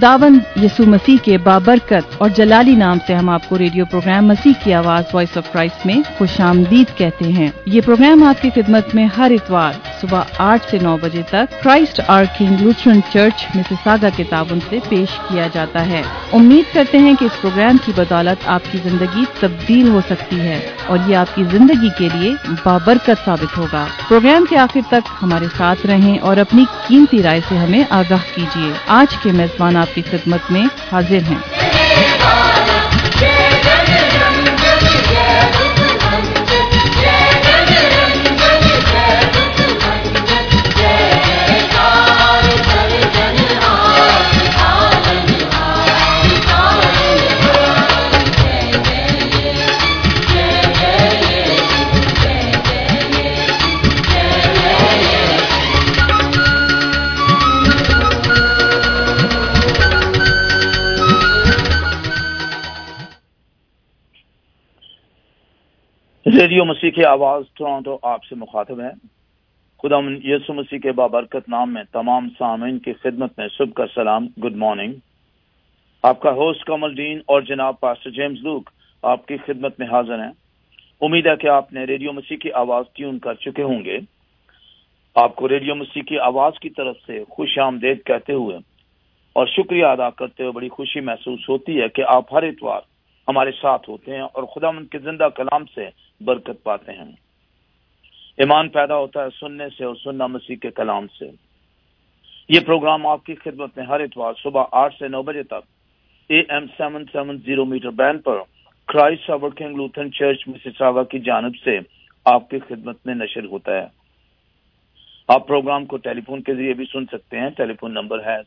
खुदावंद यीशु मसीह के बाबरकत और जलाली नाम से हम आपको रेडियो प्रोग्राम मसीह की आवाज वॉइस ऑफ क्राइस्ट में खुशामदीद कहते हैं। ये प्रोग्राम आपकी खिदमत में हर इतवार सुबह 8 से 9 बजे तक Christ Our King Lutheran Church Mississauga के ताबन से पेश किया जाता है। उम्मीद करते हैं कि इस प्रोग्राम की बदौलत आपकी जिंदगी तब्दील हो सकती है और ये आपकी जिंदगी के लिए बाबरकत साबित होगा। प्रोग्राम के आखिर तक हमारे साथ रहें और अपनी कीमती राय से हमें आगाह कीजिए। आज के मेजबान आपकी खिदमत में हाजिर हैं। रेडियो मसीह की आवाज टोरंटो आपसे मुखातिब है। खुदावंद यीशु मसीह के बाबरकत नाम में तमाम सामीन की खिदमत में सुबह का सलाम, गुड मॉर्निंग। आपका होस्ट कमलदीन और जनाब पास्टर जेम्स लूक आपकी खिदमत में हाजिर हैं। उम्मीद है कि आपने रेडियो मसीह की आवाज ट्यून कर चुके होंगे। आपको रेडियो मसीह की आवाज की तरफ से खुश आमदेद कहते हुए और शुक्रिया अदा करते हुए बड़ी खुशी महसूस होती है कि आप हर इतवार हमारे साथ होते हैं और खुदावंद के जिंदा कलाम से बरकत पाते हैं। ईमान पैदा होता है सुनने से और सुनना मसीह के कलाम से। ये प्रोग्राम आपकी खिदमत में हर इतवार सुबह 8 से 9 बजे तक AM 770 मीटर बैंड पर Christ Our King Lutheran Church Mississauga की जानिब से आपकी खिदमत में नशर होता है। आप प्रोग्राम को टेलीफोन के जरिए भी सुन सकते हैं। टेलीफोन नंबर है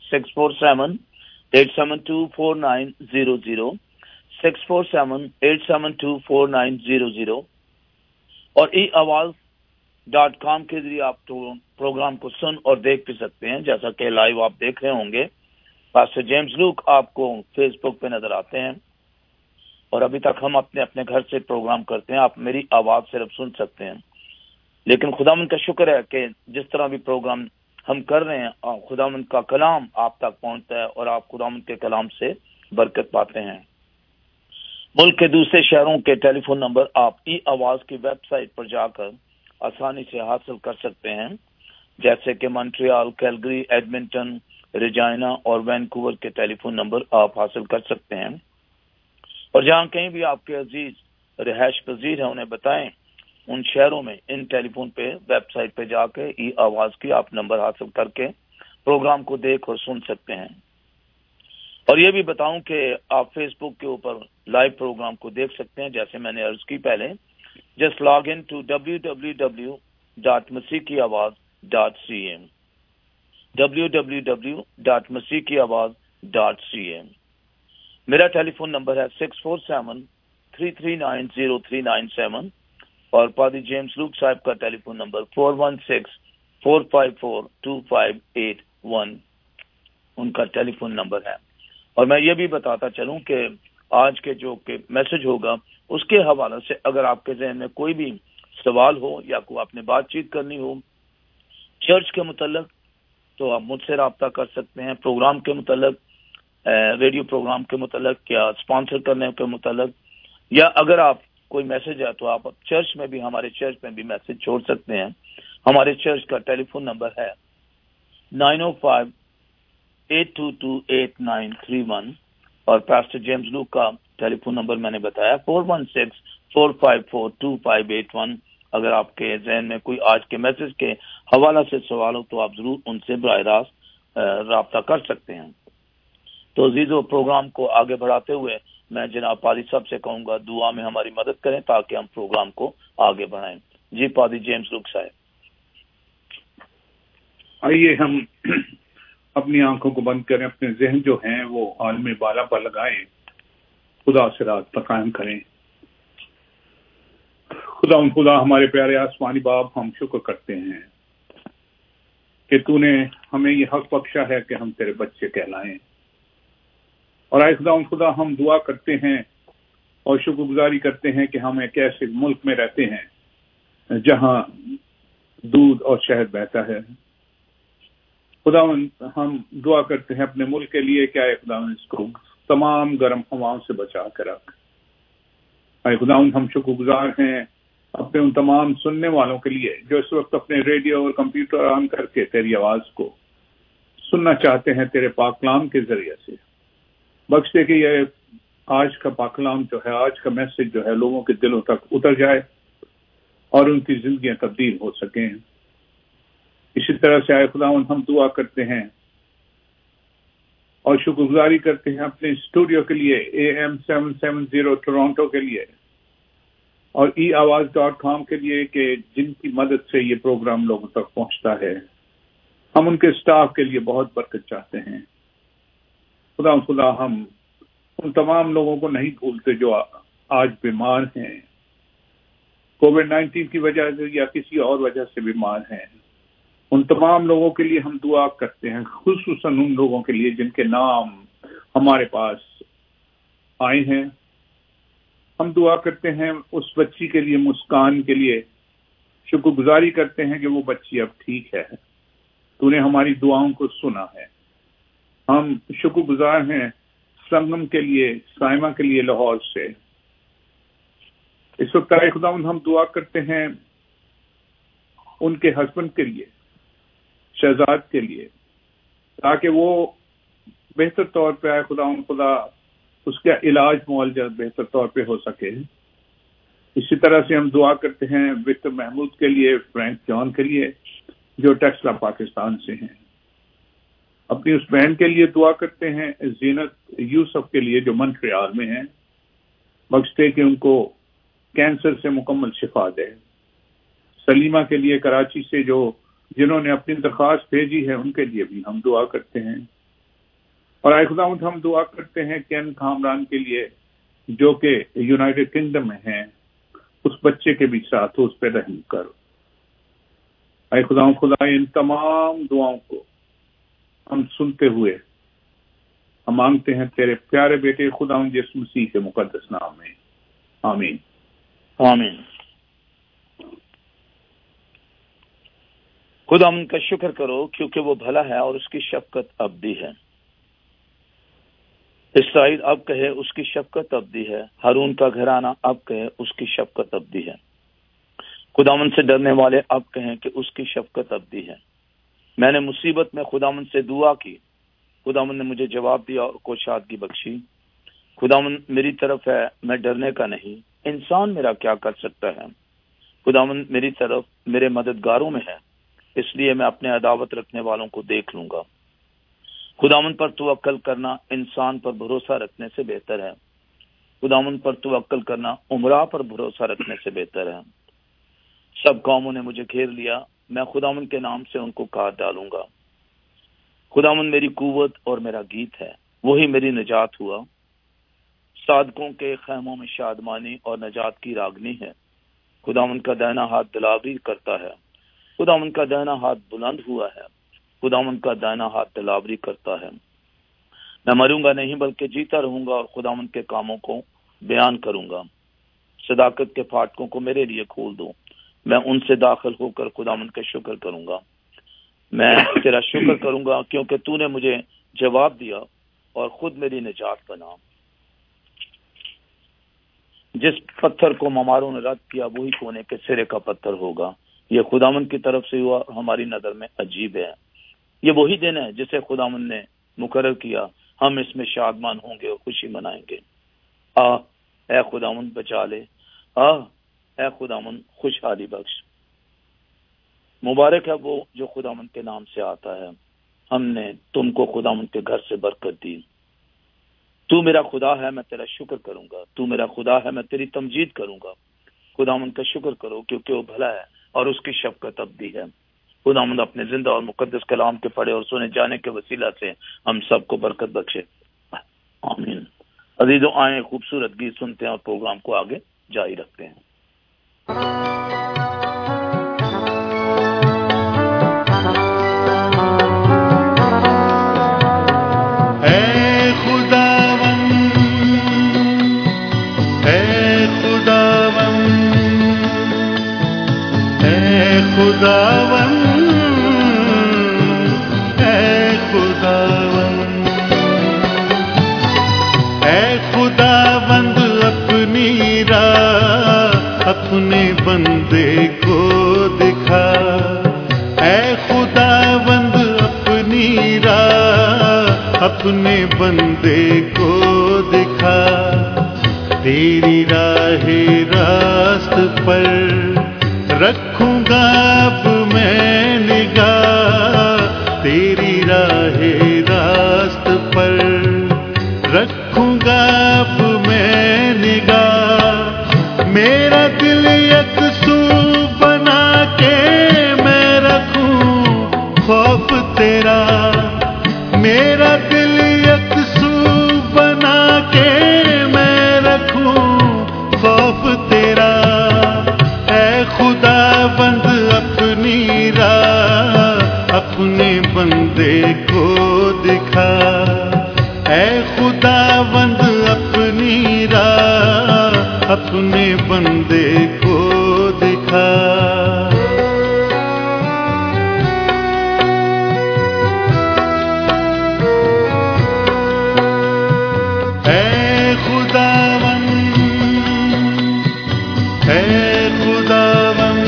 647-872-4900 647-872-4900 और eAwaz.com के जरिए आप प्रोग्राम को सुन और देख भी सकते हैं। जैसा कि लाइव आप देख रहे होंगे, पास्टर जेम्स लूक आपको फेसबुक पे नजर आते हैं और अभी तक हम अपने अपने घर से प्रोग्राम करते हैं। आप मेरी आवाज सिर्फ सुन सकते हैं, लेकिन खुदावंद का शुक्र है कि जिस तरह भी प्रोग्राम हम कर रहे हैं खुदावंद का कलाम आप तक पहुंचता है और आप खुदावंद के कलाम से बरकत पाते हैं। मुल्क के दूसरे शहरों के टेलीफोन नंबर आप eAwaz की वेबसाइट पर जाकर आसानी से हासिल कर सकते हैं, जैसे कि मॉन्ट्रियल, कैलगरी, एडमिंटन, रेजाइना और वैनकूवर के टेलीफोन नंबर आप हासिल कर सकते हैं। और जहां कहीं भी आपके अजीज रिहाइश पजीर है उन्हें बताएं, उन शहरों में इन टेलीफोन पे वेबसाइट पे जाके eAwaz की आप नंबर हासिल करके प्रोग्राम को देख और सुन सकते हैं। और ये भी बताऊं कि आप फेसबुक के ऊपर लाइव प्रोग्राम को देख सकते हैं। जैसे मैंने अर्ज की पहले, just log in to www.masihkiawaz.ca www.masihkiawaz.ca। मेरा टेलीफोन नंबर है 647-339-0397 और पादी जेम्स लूक साहब का टेलीफोन नंबर 416-454-2581 उनका टेलीफोन नंबर है। और मैं ये भी बताता चलूं कि आज के जो के मैसेज होगा उसके हवाले से अगर आपके ज़हन में कोई भी सवाल हो या कोई आपने बातचीत करनी हो चर्च के मुतल्लिक, तो आप मुझसे राब्ता कर सकते हैं। प्रोग्राम के मुतल्लिक, रेडियो प्रोग्राम के मुतल्लिक या स्पॉन्सर करने के मुतल्लिक, या अगर आप कोई मैसेज है तो आप चर्च में भी, हमारे चर्च में भी मैसेज छोड़ सकते हैं। हमारे चर्च का टेलीफोन नंबर है 905-822-8931 और पास्टर जेम्स लूक का टेलीफोन नंबर मैंने बताया 416-454-2581। अगर आपके ज़हन में कोई आज के मैसेज के हवाला से सवाल हो तो आप जरूर उनसे बराह रास्त राब्ता कर सकते हैं। तो अजीजों, प्रोग्राम को आगे बढ़ाते हुए मैं जनाब पादी साहब से कहूंगा दुआ में हमारी मदद करें ताकि हम प्रोग्राम को आगे बढ़ाएं। जी पादी जेम्स लूक साहब। आइए हम अपनी आंखों को बंद करें, अपने जहन जो हैं वो आलम बाला पर लगाएं, खुदा से रात कायम करें। खुदा हमारे प्यारे आसमानी बाप, हम शुक्र करते हैं कि तूने हमें ये हक बख्शा है कि हम तेरे बच्चे कहलाएं। और आए खुदा हम दुआ करते हैं और शुक्रगुजारी करते हैं कि हम एक ऐसे मुल्क में रहते हैं जहां दूध और शहद बहता है, خداوند ہم دعا کرتے ہیں اپنے ملک کے لیے کہ اے خداوند اس کو تمام گرم ہواؤں سے بچا کر رکھ. اے خداوند ہم شکر گزار ہیں اپنے ان تمام سننے والوں کے لیے جو اس وقت اپنے ریڈیو اور کمپیوٹر آن کر کے تیری آواز کو سننا چاہتے ہیں تیرے پاک کلام کے ذریعے سے. بخش دے کہ یہ آج کا پاک کلام جو ہے، آج کا میسج جو ہے لوگوں کے دلوں تک اتر جائے اور ان کی زندگیاں تبدیل ہو سکیں. اسی طرح سے اے خداوند ہم دعا کرتے ہیں اور شکر گزاری کرتے ہیں اپنے اسٹوڈیو کے لیے AM 770 ٹورانٹو کے لیے اور eAwaz.com کے لیے کہ جن کی مدد سے یہ پروگرام لوگوں تک پہنچتا ہے. ہم ان کے سٹاف کے لیے بہت برکت چاہتے ہیں. خدا ہم ان تمام لوگوں کو نہیں بھولتے جو آج بیمار ہیں، کووڈ-19 کی وجہ سے یا کسی اور وجہ سے بیمار ہیں. ان تمام لوگوں کے لیے ہم دعا کرتے ہیں، خصوصاً ان لوگوں کے لیے جن کے نام ہمارے پاس آئے ہیں. ہم دعا کرتے ہیں اس بچی کے لیے، مسکان کے لیے. شکر گزاری کرتے ہیں کہ وہ بچی اب ٹھیک ہے. تو نے ہماری دعاؤں کو سنا ہے. ہم شکر گزار ہیں سنگم کے لیے، سائمہ کے لیے لاہور سے. اس وقت اے خداوند ہم دعا کرتے ہیں ان کے ہسبینڈ کے لیے، شہزاد کے لیے، تاکہ وہ بہتر طور پہ اے خدا اس کا علاج معالجہ بہتر طور پہ ہو سکے. اسی طرح سے ہم دعا کرتے ہیں وکٹر محمود کے لیے، فرینک جان کے لیے جو ٹیکسلا پاکستان سے ہیں. اپنی اس بہن کے لیے دعا کرتے ہیں زینت یوسف کے لیے جو منٹریال میں ہیں. بخش دے کہ ان کو کینسر سے مکمل شفا دے. سلیمہ کے لیے کراچی سے جنہوں نے اپنی درخواست بھیجی ہے ان کے لیے بھی ہم دعا کرتے ہیں. اور اے خداوند ہم دعا کرتے ہیں کین کامران کے لیے جو کہ یونائیٹڈ کنگڈم میں ہیں، اس بچے کے بھی ساتھ اس پہ رحم کر. اے خدا ان تمام دعاؤں کو ہم سنتے ہوئے ہم مانگتے ہیں تیرے پیارے بیٹے خداوند یسوع مسیح کے مقدس نام میں، آمین آمین. خداوند کا شکر کرو کیونکہ وہ بھلا ہے اور اس کی شفقت ابدی ہے. اسرائیل اب کہے اس کی شفقت ابدی ہے، ہارون کا گھرانہ اب کہے اس کی شفقت ابدی ہے. خداوند سے ڈرنے والے اب کہیں کہ اس کی شفقت ابدی ہے. میں نے مصیبت میں خداوند سے دعا کی، خداوند نے مجھے جواب دیا اور کوشادگی بخشی. خداوند میری طرف ہے، میں ڈرنے کا نہیں. انسان میرا کیا کر سکتا ہے؟ خداوند میری طرف میرے مددگاروں میں ہے، اس لیے میں اپنے عداوت رکھنے والوں کو دیکھ لوں گا. خداوند پر توکل کرنا انسان پر بھروسہ رکھنے سے بہتر ہے. خداوند پر توکل کرنا عمرہ پر بھروسہ رکھنے سے بہتر ہے. سب قوموں نے مجھے گھیر لیا، میں خداوند کے نام سے ان کو کاٹ ڈالوں گا. خداوند میری قوت اور میرا گیت ہے، وہی میری نجات ہوا. صادقوں کے خیموں میں شادمانی اور نجات کی راگنی ہے. خداوند کا دائنا ہاتھ دلاوری کرتا ہے. خداوند کا دائنا ہاتھ بلند ہوا ہے. خداوند کا دائنا ہاتھ دلاوری کرتا ہے. میں مروں گا نہیں بلکہ جیتا رہوں گا اور خداوند کے کاموں کو بیان کروں گا. صداقت کے پھاٹکوں کو میرے لیے کھول دو، میں ان سے داخل ہو کر خداوند کا شکر کروں گا. میں تیرا شکر کروں گا کیونکہ تو نے مجھے جواب دیا اور خود میری نجات بنا. جس پتھر کو مماروں نے رد کیا وہی کونے کے سرے کا پتھر ہوگا. یہ خداوند کی طرف سے ہوا، ہماری نظر میں عجیب ہے. یہ وہی دن ہے جسے خداوند نے مقرر کیا، ہم اس میں شادمان ہوں گے اور خوشی منائیں گے. اے خداوند بچا لے، اے خداوند خوشحالی بخش. مبارک ہے وہ جو خداوند کے نام سے آتا ہے. ہم نے تم کو خداوند کے گھر سے برکت دی. تو میرا خدا ہے، میں تیرا شکر کروں گا. تو میرا خدا ہے، میں تیری تمجید کروں گا. خداوند کا شکر کرو کیونکہ وہ بھلا ہے اور اس کی شفقت ابدی ہے. خداوند اپنے زندہ اور مقدس کلام کے پڑھے اور سنے جانے کے وسیلہ سے ہم سب کو برکت بخشے، آمین. عزیزوں آئیں خوبصورت گیت سنتے ہیں اور پروگرام کو آگے جاری رکھتے ہیں. خداوند اے راہ اپنے بندے کو دکھا، اے خداوند اپنی راہ اپنے بندے کو دکھا، تیری راہ راست پر رکھوں گا اب میں نگاہ، تیری راہ راست پر رکھوں گا اب میں نگاہ، میرا دل یکسو بنا کے میں رکھوں خوف تیرا، میرا دل یکسو بنا کے میں رکھوں خوف تیرا، اے خداوند اپنی راہ اپنے بندے کو دکھا، اے خداوند اپنی راہ اپنے بندے کو دکھا۔ اے خداوند اے خداوند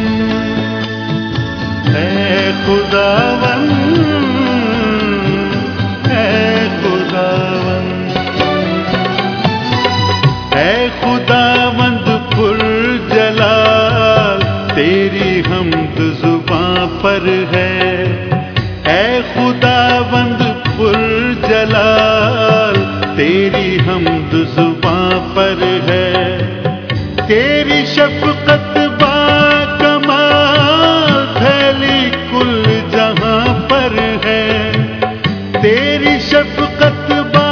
اے خداوند اے خداوند پر جلال تیری حمد زباں پر ہے، اے خداوند پر جلال تیری حمد زباں پر ہے، تیری شفقت با کمال پھیلی کل جہاں پر ہے، تیری شفقت با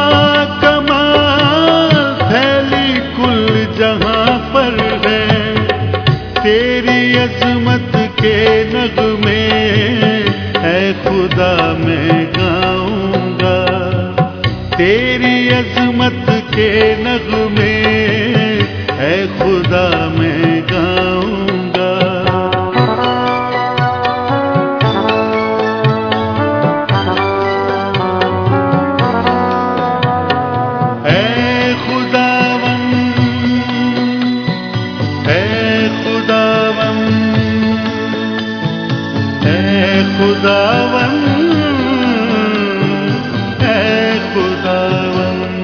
کمال پھیلی کل جہاں پر ہے، تیری عظمت کے نغمے اے خدا میں گاؤں گا، تیری عظمت کے نغمے اے خدا میں گاؤں گا۔ اے خداوند اے خداوند اے خداوند اے خداوند،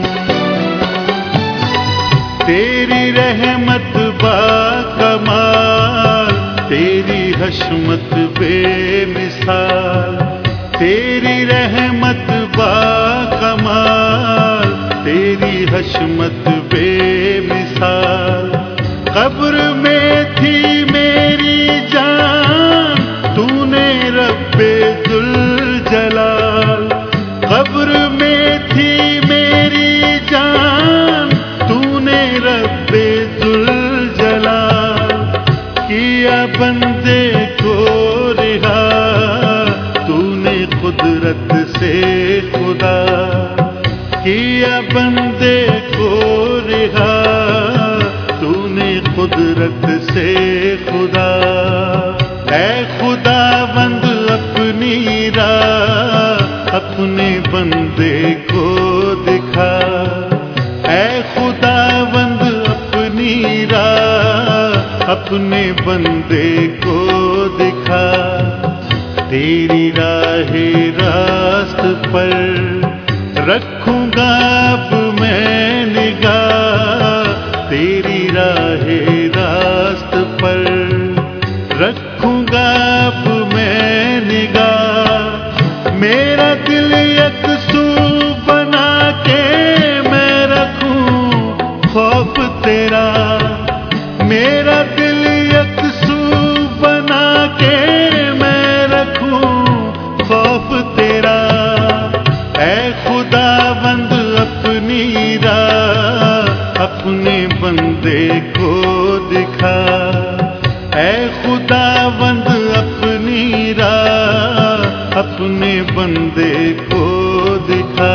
تیری رحمت با کمال تیری حشمت بے مثال، تیری رحمت با کمال تیری حشمت بے مثال، قبر میں تھی میری جان تو نے رب ذوالجلال، قبر میں تھی میری جان تو نے رب ذوالجلال، کیا بندے کو رہا تو نے قدرت سے خدا، کیا بندے کو رہا تو نے قدرت سے خدا، اے خداوند اپنی راہ اپنے بندے کو دکھا، اے خداوند اپنی راہ اپنے بندے کو دکھا، تیری راہ راست پر رکھوں گا اب میں نگاہ، تیری راہ راست پر رکھوں گا اب میں نگاہ، میرا دل یکسو بنا کے میں رکھوں خوف تیرا، میرا دل یکسو بنا کے میں رکھوں خوف تیرا، اے خداوند اپنی راہ اپنے بندے کو دکھا، اے خداوند اپنی راہ اپنے بندے کو دکھا۔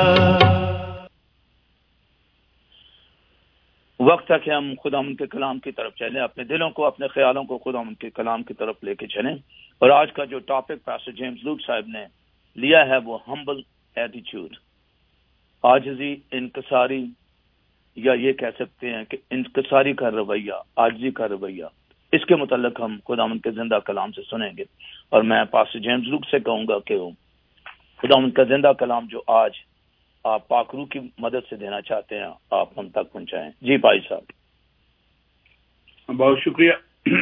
وقت ہے کہ ہم خداوند کے کلام کی طرف چلیں، اپنے دلوں کو اپنے خیالوں کو خداوند کے کلام کی طرف لے کے چلیں، اور آج کا جو ٹاپک پاسٹر جیمز لوک صاحب نے لیا ہے وہ ہمبل ایٹیچیوڈ، عاجزی، انکساری یا یہ کہہ سکتے ہیں کہ انکساری کا رویہ، عاجزی کا رویہ، اس کے متعلق ہم خداوند کے زندہ کلام سے سنیں گے. اور میں پاسٹر جیمز لوک سے کہوں گا کہ خداوند کا زندہ کلام جو آج آپ پاک روح کی مدد سے دینا چاہتے ہیں آپ ہم تک پہنچائیں. جی بھائی صاحب. بہت شکریہ.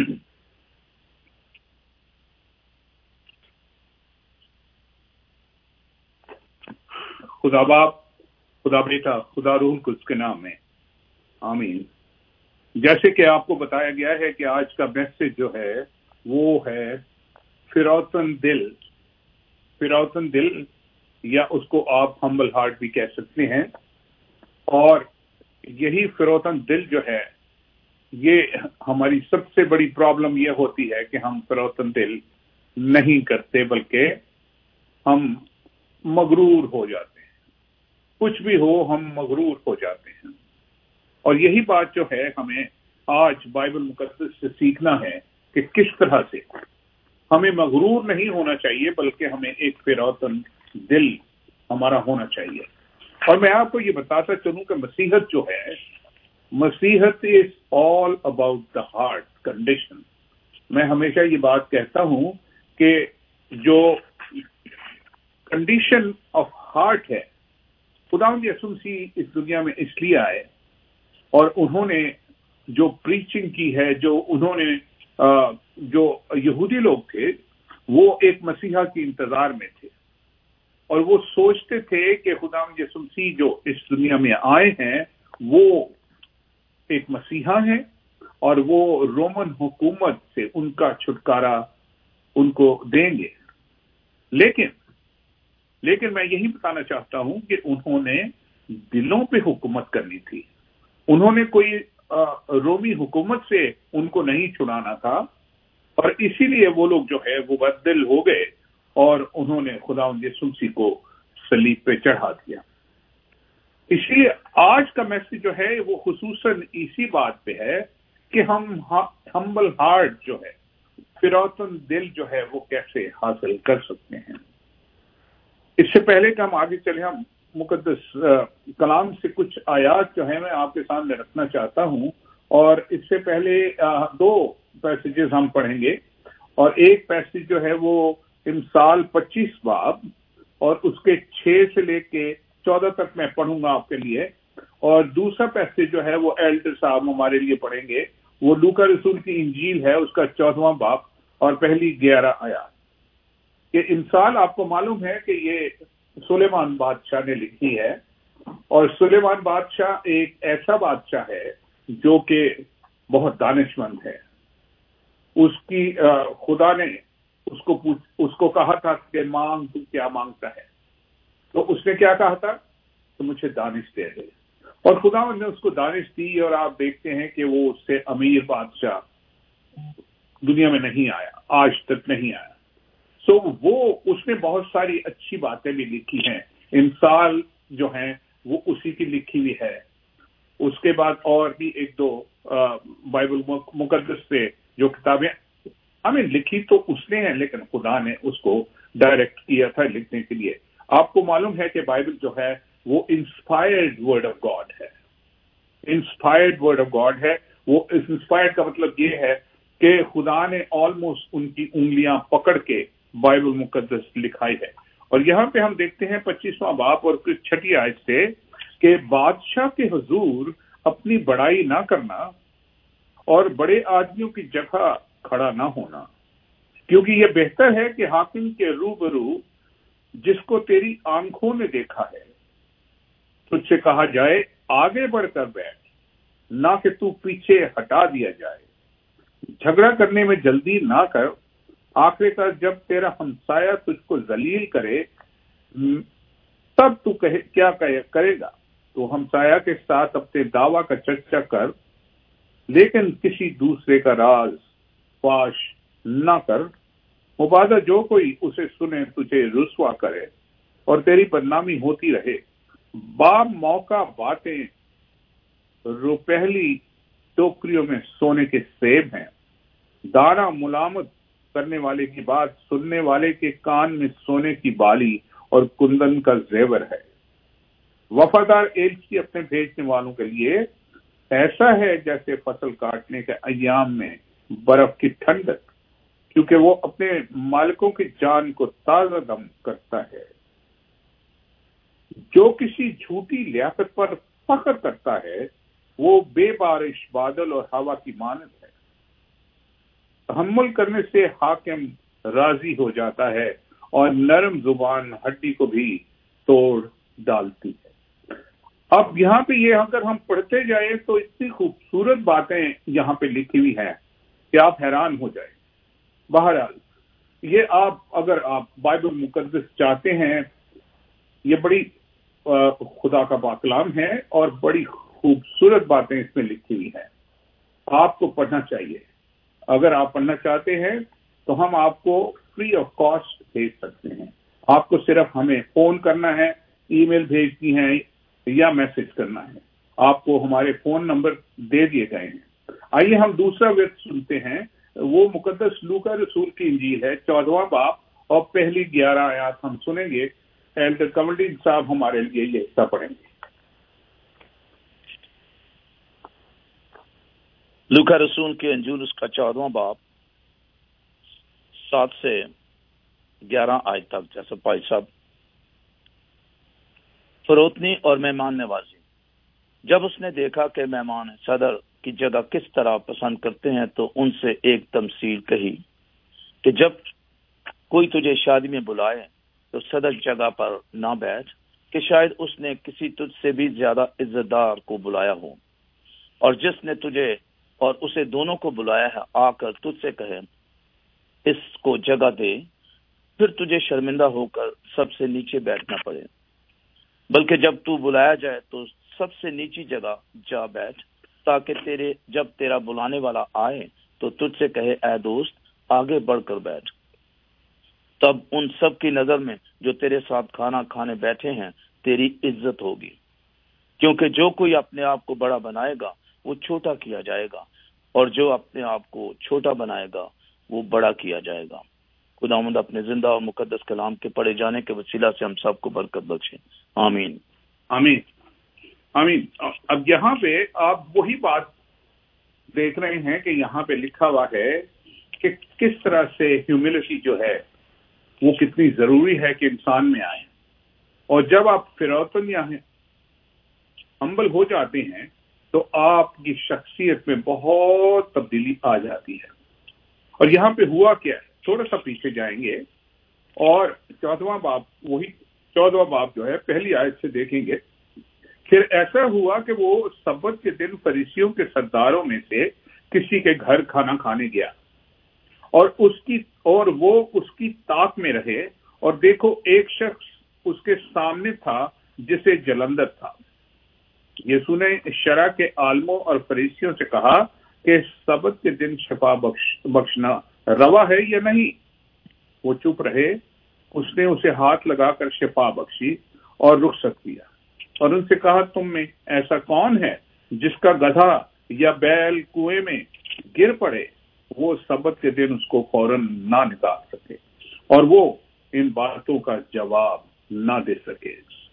خدا باپ، خدا بیٹا، خدا روح القدس کے نام میں آمین. جیسے کہ آپ کو بتایا گیا ہے کہ آج کا میسج جو ہے وہ ہے فروتن دل. فروتن دل، یا اس کو آپ ہمبل ہارٹ بھی کہہ سکتے ہیں. اور یہی فروتن دل جو ہے، یہ ہماری سب سے بڑی پرابلم یہ ہوتی ہے کہ ہم فروتن دل نہیں کرتے، بلکہ ہم مغرور ہو جاتے ہیں. کچھ بھی ہو ہم مغرور ہو جاتے ہیں. اور یہی بات جو ہے ہمیں آج بائبل مقدس سے سیکھنا ہے کہ کس طرح سے ہمیں مغرور نہیں ہونا چاہیے، بلکہ ہمیں ایک فروتن دل ہمارا ہونا چاہیے. اور میں آپ کو یہ بتاتا چلوں کہ مسیحت جو ہے، مسیحت is all about the heart condition. میں ہمیشہ یہ بات کہتا ہوں کہ جو کنڈیشن آف ہارٹ ہے، خداوند یسوع مسیح اس دنیا میں اس لیے آئے اور انہوں نے جو پریچنگ کی ہے، جو انہوں نے جو یہودی لوگ تھے وہ ایک مسیحا کے انتظار میں تھے، اور وہ سوچتے تھے کہ خداوند یسوع مسیح جو اس دنیا میں آئے ہیں وہ ایک مسیحا ہے، اور وہ رومن حکومت سے ان کا چھٹکارا ان کو دیں گے. لیکن میں یہی بتانا چاہتا ہوں کہ انہوں نے دلوں پہ حکومت کرنی تھی. انہوں نے کوئی رومی حکومت سے ان کو نہیں چھڑانا تھا، اور اسی لیے وہ لوگ جو ہے وہ بددل ہو گئے اور انہوں نے خداوند یسوع مسیح کو صلیب پہ چڑھا دیا. اسی لیے آج کا میسج جو ہے وہ خصوصاً اسی بات پہ ہے کہ ہم ہمبل ہارٹ جو ہے، فروتن دل جو ہے، وہ کیسے حاصل کر سکتے ہیں. اس سے پہلے کہ ہم آگے چلیں، ہم مقدس کلام سے کچھ آیات جو ہیں میں آپ کے سامنے رکھنا چاہتا ہوں. اور اس سے پہلے 2 پیسیجز ہم پڑھیں گے، اور ایک پیسیج جو ہے وہ امثال 25 باب اور اس کے 6 سے لے کے 14 تک میں پڑھوں گا آپ کے لیے. اور دوسرا پیسیج جو ہے وہ ایلڈر صاحب ہمارے لیے پڑھیں گے، وہ لوکا رسول کی انجیل ہے، اس کا 14واں باب اور پہلی 11 آیات. یہ امثال آپ کو معلوم ہے کہ یہ سلیمان بادشاہ نے لکھی ہے، اور سلیمان بادشاہ ایک ایسا بادشاہ ہے جو کہ بہت دانش مند ہے. اس کی خدا نے اس کو کہا تھا کہ مانگ، تو کیا مانگتا ہے؟ تو اس نے کیا کہا تھا؟ تو مجھے دانش دے دے. اور خدا نے اس کو دانش دی، اور آپ دیکھتے ہیں کہ وہ اس سے امیر بادشاہ دنیا میں نہیں آیا، آج تک نہیں آیا. وہ اس نے بہت ساری اچھی باتیں بھی لکھی ہیں. امثال جو ہیں وہ اسی کی لکھی ہوئی ہے. اس کے بعد اور بھی 1-2 بائبل مقدس سے جو کتابیں ہمیں لکھی تو اس نے ہیں، لیکن خدا نے اس کو ڈائریکٹ کیا تھا لکھنے کے لیے. آپ کو معلوم ہے کہ بائبل جو ہے وہ انسپائرڈ ورڈ آف گاڈ ہے. انسپائرڈ ورڈ آف گاڈ ہے. وہ انسپائرڈ کا مطلب یہ ہے کہ خدا نے آلموسٹ ان کی انگلیاں پکڑ کے بائبل مقدس لکھائی ہے. اور یہاں پہ ہم دیکھتے ہیں 25واں باب اور پھر 6 آیت سے کہ بادشاہ کے حضور اپنی بڑائی نہ کرنا اور بڑے آدمیوں کی جگہ کھڑا نہ ہونا، کیونکہ یہ بہتر ہے کہ حاکم کے روبرو جس کو تیری آنکھوں نے دیکھا ہے تجھ سے کہا جائے آگے بڑھ کر بیٹھ، نہ کہ تو پیچھے ہٹا دیا جائے. جھگڑا کرنے میں جلدی نہ کر، آخر کار جب تیرا ہمسایہ تجھ کو ذلیل کرے تب تو کیا کرے گا؟ تو ہمسایہ کے ساتھ اپنے دعویٰ کا چرچا کر، لیکن کسی دوسرے کا راز فاش نہ کر. مبادا جو کوئی اسے سنے تجھے رسوا کرے اور تیری بدنامی ہوتی رہے. باب موقع باتیں روپہلی ٹوکریوں میں سونے کے سیب ہیں. دانا ملامت کرنے والے کی بات سننے والے کے کان میں سونے کی بالی اور کندن کا زیور ہے. وفادار ایلچی اپنے بھیجنے والوں کے لیے ایسا ہے جیسے فصل کاٹنے کے ایام میں برف کی ٹھنڈک، کیونکہ وہ اپنے مالکوں کی جان کو تازہ دم کرتا ہے۔ جو کسی جھوٹی لیاقت پر فخر کرتا ہے وہ بے بارش بادل اور ہوا کی مانند ہے۔ تحمل کرنے سے حاکم راضی ہو جاتا ہے اور نرم زبان ہڈی کو بھی توڑ ڈالتی ہے۔ اب یہاں پہ یہ اگر ہم پڑھتے جائیں تو اتنی خوبصورت باتیں یہاں پہ لکھی ہوئی ہیں کہ آپ حیران ہو جائیں۔ بہرحال یہ اگر آپ بائبل مقدس چاہتے ہیں، یہ بڑی خدا کا پاکلام ہے اور بڑی خوبصورت باتیں اس میں لکھی ہوئی ہیں، آپ کو پڑھنا چاہیے۔ اگر آپ پڑھنا چاہتے ہیں تو ہم آپ کو فری آف کاسٹ بھیج سکتے ہیں۔ آپ کو صرف ہمیں فون کرنا ہے، ای میل بھیجنی ہے یا میسج کرنا ہے۔ آپ کو ہمارے فون نمبر دے دیے گئے ہیں۔ آئیے ہم دوسرا ورد سنتے ہیں، وہ مقدس لوکا رسول کی انجیل ہے 14واں باب اور پہلی 11 آیات ہم سنیں گے۔ ایلڈر کملڈین صاحب ہمارے لیے یہ حصہ پڑھیں گے۔ لوکا رسول کے انجیل اس کا 14واں باب 7 سے 11 آیت تک، جیسا بھائی صاحب۔ فروتنی اور مہمان نوازی۔ جب اس نے دیکھا کہ مہمان صدر کی جگہ کس طرح پسند کرتے ہیں تو ان سے ایک تمثیل کہی کہ جب کوئی تجھے شادی میں بلائے تو صدر جگہ پر نہ بیٹھ، کہ شاید اس نے کسی تجھ سے بھی زیادہ عزت دار کو بلایا ہو، اور جس نے تجھے اور اسے دونوں کو بلایا ہے آ کر تجھ سے کہے اس کو جگہ دے، پھر تجھے شرمندہ ہو کر سب سے نیچے بیٹھنا پڑے۔ بلکہ جب تو بلایا جائے تو سب سے نیچی جگہ جا بیٹھ، تاکہ جب تیرا بلانے والا آئے تو تجھ سے کہے اے دوست آگے بڑھ کر بیٹھ۔ تب ان سب کی نظر میں جو تیرے ساتھ کھانا کھانے بیٹھے ہیں تیری عزت ہوگی، کیونکہ جو کوئی اپنے آپ کو بڑا بنائے گا وہ چھوٹا کیا جائے گا، اور جو اپنے آپ کو چھوٹا بنائے گا وہ بڑا کیا جائے گا۔ خداوند اپنے زندہ اور مقدس کلام کے پڑھے جانے کے وسیلہ سے ہم سب کو برکت بخشے، آمین آمین آمین۔ اب یہاں پہ آپ وہی بات دیکھ رہے ہیں کہ یہاں پہ لکھا ہوا ہے کہ کس طرح سے ہیوملٹی جو ہے وہ کتنی ضروری ہے کہ انسان میں آئے، اور جب آپ فروتن یا ہمبل ہو جاتے ہیں تو آپ کی شخصیت میں بہت تبدیلی آ جاتی ہے۔ اور یہاں پہ ہوا کیا ہے، تھوڑا سا پیچھے جائیں گے اور 14واں باب جو ہے پہلی آیت سے دیکھیں گے۔ پھر ایسا ہوا کہ وہ سبت کے دن فریسیوں کے سرداروں میں سے کسی کے گھر کھانا کھانے گیا، اور وہ اس کی طاق میں رہے، اور دیکھو ایک شخص اس کے سامنے تھا جسے جلندر تھا۔ یسوع نے شرع کے عالموں اور فریسیوں سے کہا کہ سبت کے دن شفا بخشنا روا ہے یا نہیں؟ وہ چپ رہے۔ اس نے اسے ہاتھ لگا کر شفا بخشی اور رخصت کیا، اور ان سے کہا تم میں ایسا کون ہے جس کا گدھا یا بیل کنویں میں گر پڑے وہ سبت کے دن اس کو فوراً نہ نکال سکے، اور وہ ان باتوں کا جواب نہ دے سکے۔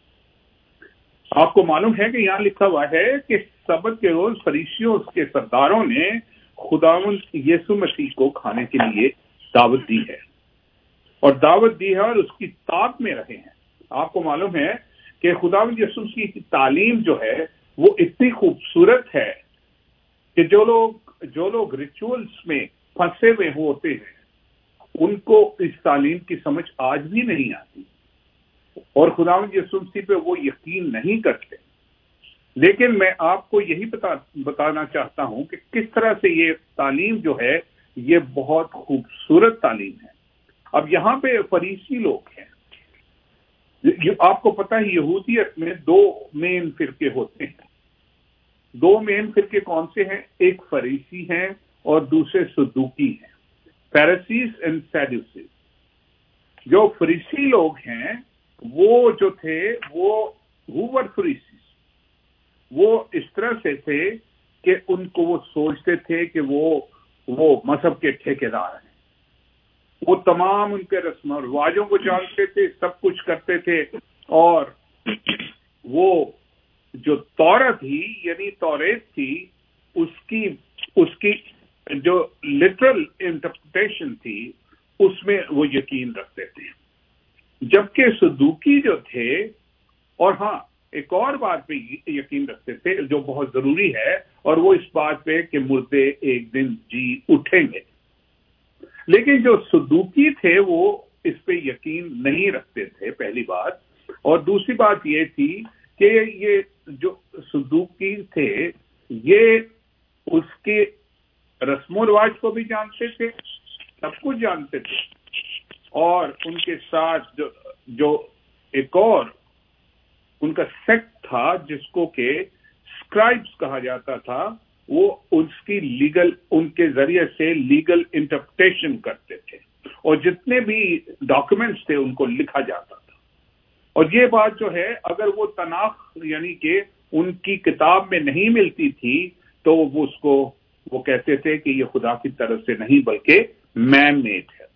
آپ کو معلوم ہے کہ یہاں لکھا ہوا ہے کہ سبت کے روز فریسیوں کے سرداروں نے خداوند یسوع مسیح کو کھانے کے لیے دعوت دی ہے، اور دعوت دی ہے اور اس کی طاق میں رہے ہیں۔ آپ کو معلوم ہے کہ خداوند یسوع مسیح کی تعلیم جو ہے وہ اتنی خوبصورت ہے کہ جو لوگ ریچولز میں پھنسے ہوئے ہوتے ہیں ان کو اس تعلیم کی سمجھ آج بھی نہیں آتی، اور خداوند یسوع مسیح پہ وہ یقین نہیں کرتے۔ لیکن میں آپ کو یہی بتانا چاہتا ہوں کہ کس طرح سے یہ تعلیم جو ہے یہ بہت خوبصورت تعلیم ہے۔ اب یہاں پہ فریسی لوگ ہیں، آپ کو پتہ ہے یہودیت میں 2 مین فرقے ہوتے ہیں۔ 2 مین فرقے کون سے ہیں؟ ایک فریسی ہیں اور دوسرے صدوقی ہیں، فیریسیز اینڈ سیڈوسیز۔ جو فریسی لوگ ہیں وہ جو تھے وہ فریسیز، وہ اس طرح سے تھے کہ ان کو وہ سوچتے تھے کہ وہ مذہب کے ٹھیکیدار ہیں، وہ تمام ان کے رسم و رواجوں کو جانتے تھے، سب کچھ کرتے تھے، اور وہ جو تورات تھی یعنی توریت تھی اس کی جو لٹرل انٹرپریٹیشن تھی اس میں وہ یقین رکھتے تھے، جبکہ صدوقی جو تھے اور ہاں ایک اور بات پہ یقین رکھتے تھے جو بہت ضروری ہے، اور وہ اس بات پہ کہ مردے ایک دن جی اٹھیں گے. لیکن جو صدوقی تھے وہ اس پہ یقین نہیں رکھتے تھے، پہلی بات. اور دوسری بات یہ تھی کہ یہ جو صدوقی تھے یہ اس کے رسم و رواج کو بھی جانتے تھے، سب کچھ جانتے تھے، اور ان کے ساتھ جو ایک اور ان کا سیکٹ تھا جس کو کہ اسکرائبس کہا جاتا تھا، وہ ان کے ذریعے سے لیگل انٹرپریٹیشن کرتے تھے، اور جتنے بھی ڈاکومنٹس تھے ان کو لکھا جاتا تھا. اور یہ بات جو ہے اگر وہ تناخ یعنی کہ ان کی کتاب میں نہیں ملتی تھی تو وہ کہتے تھے کہ یہ خدا کی طرف سے نہیں بلکہ مین میڈ ہے.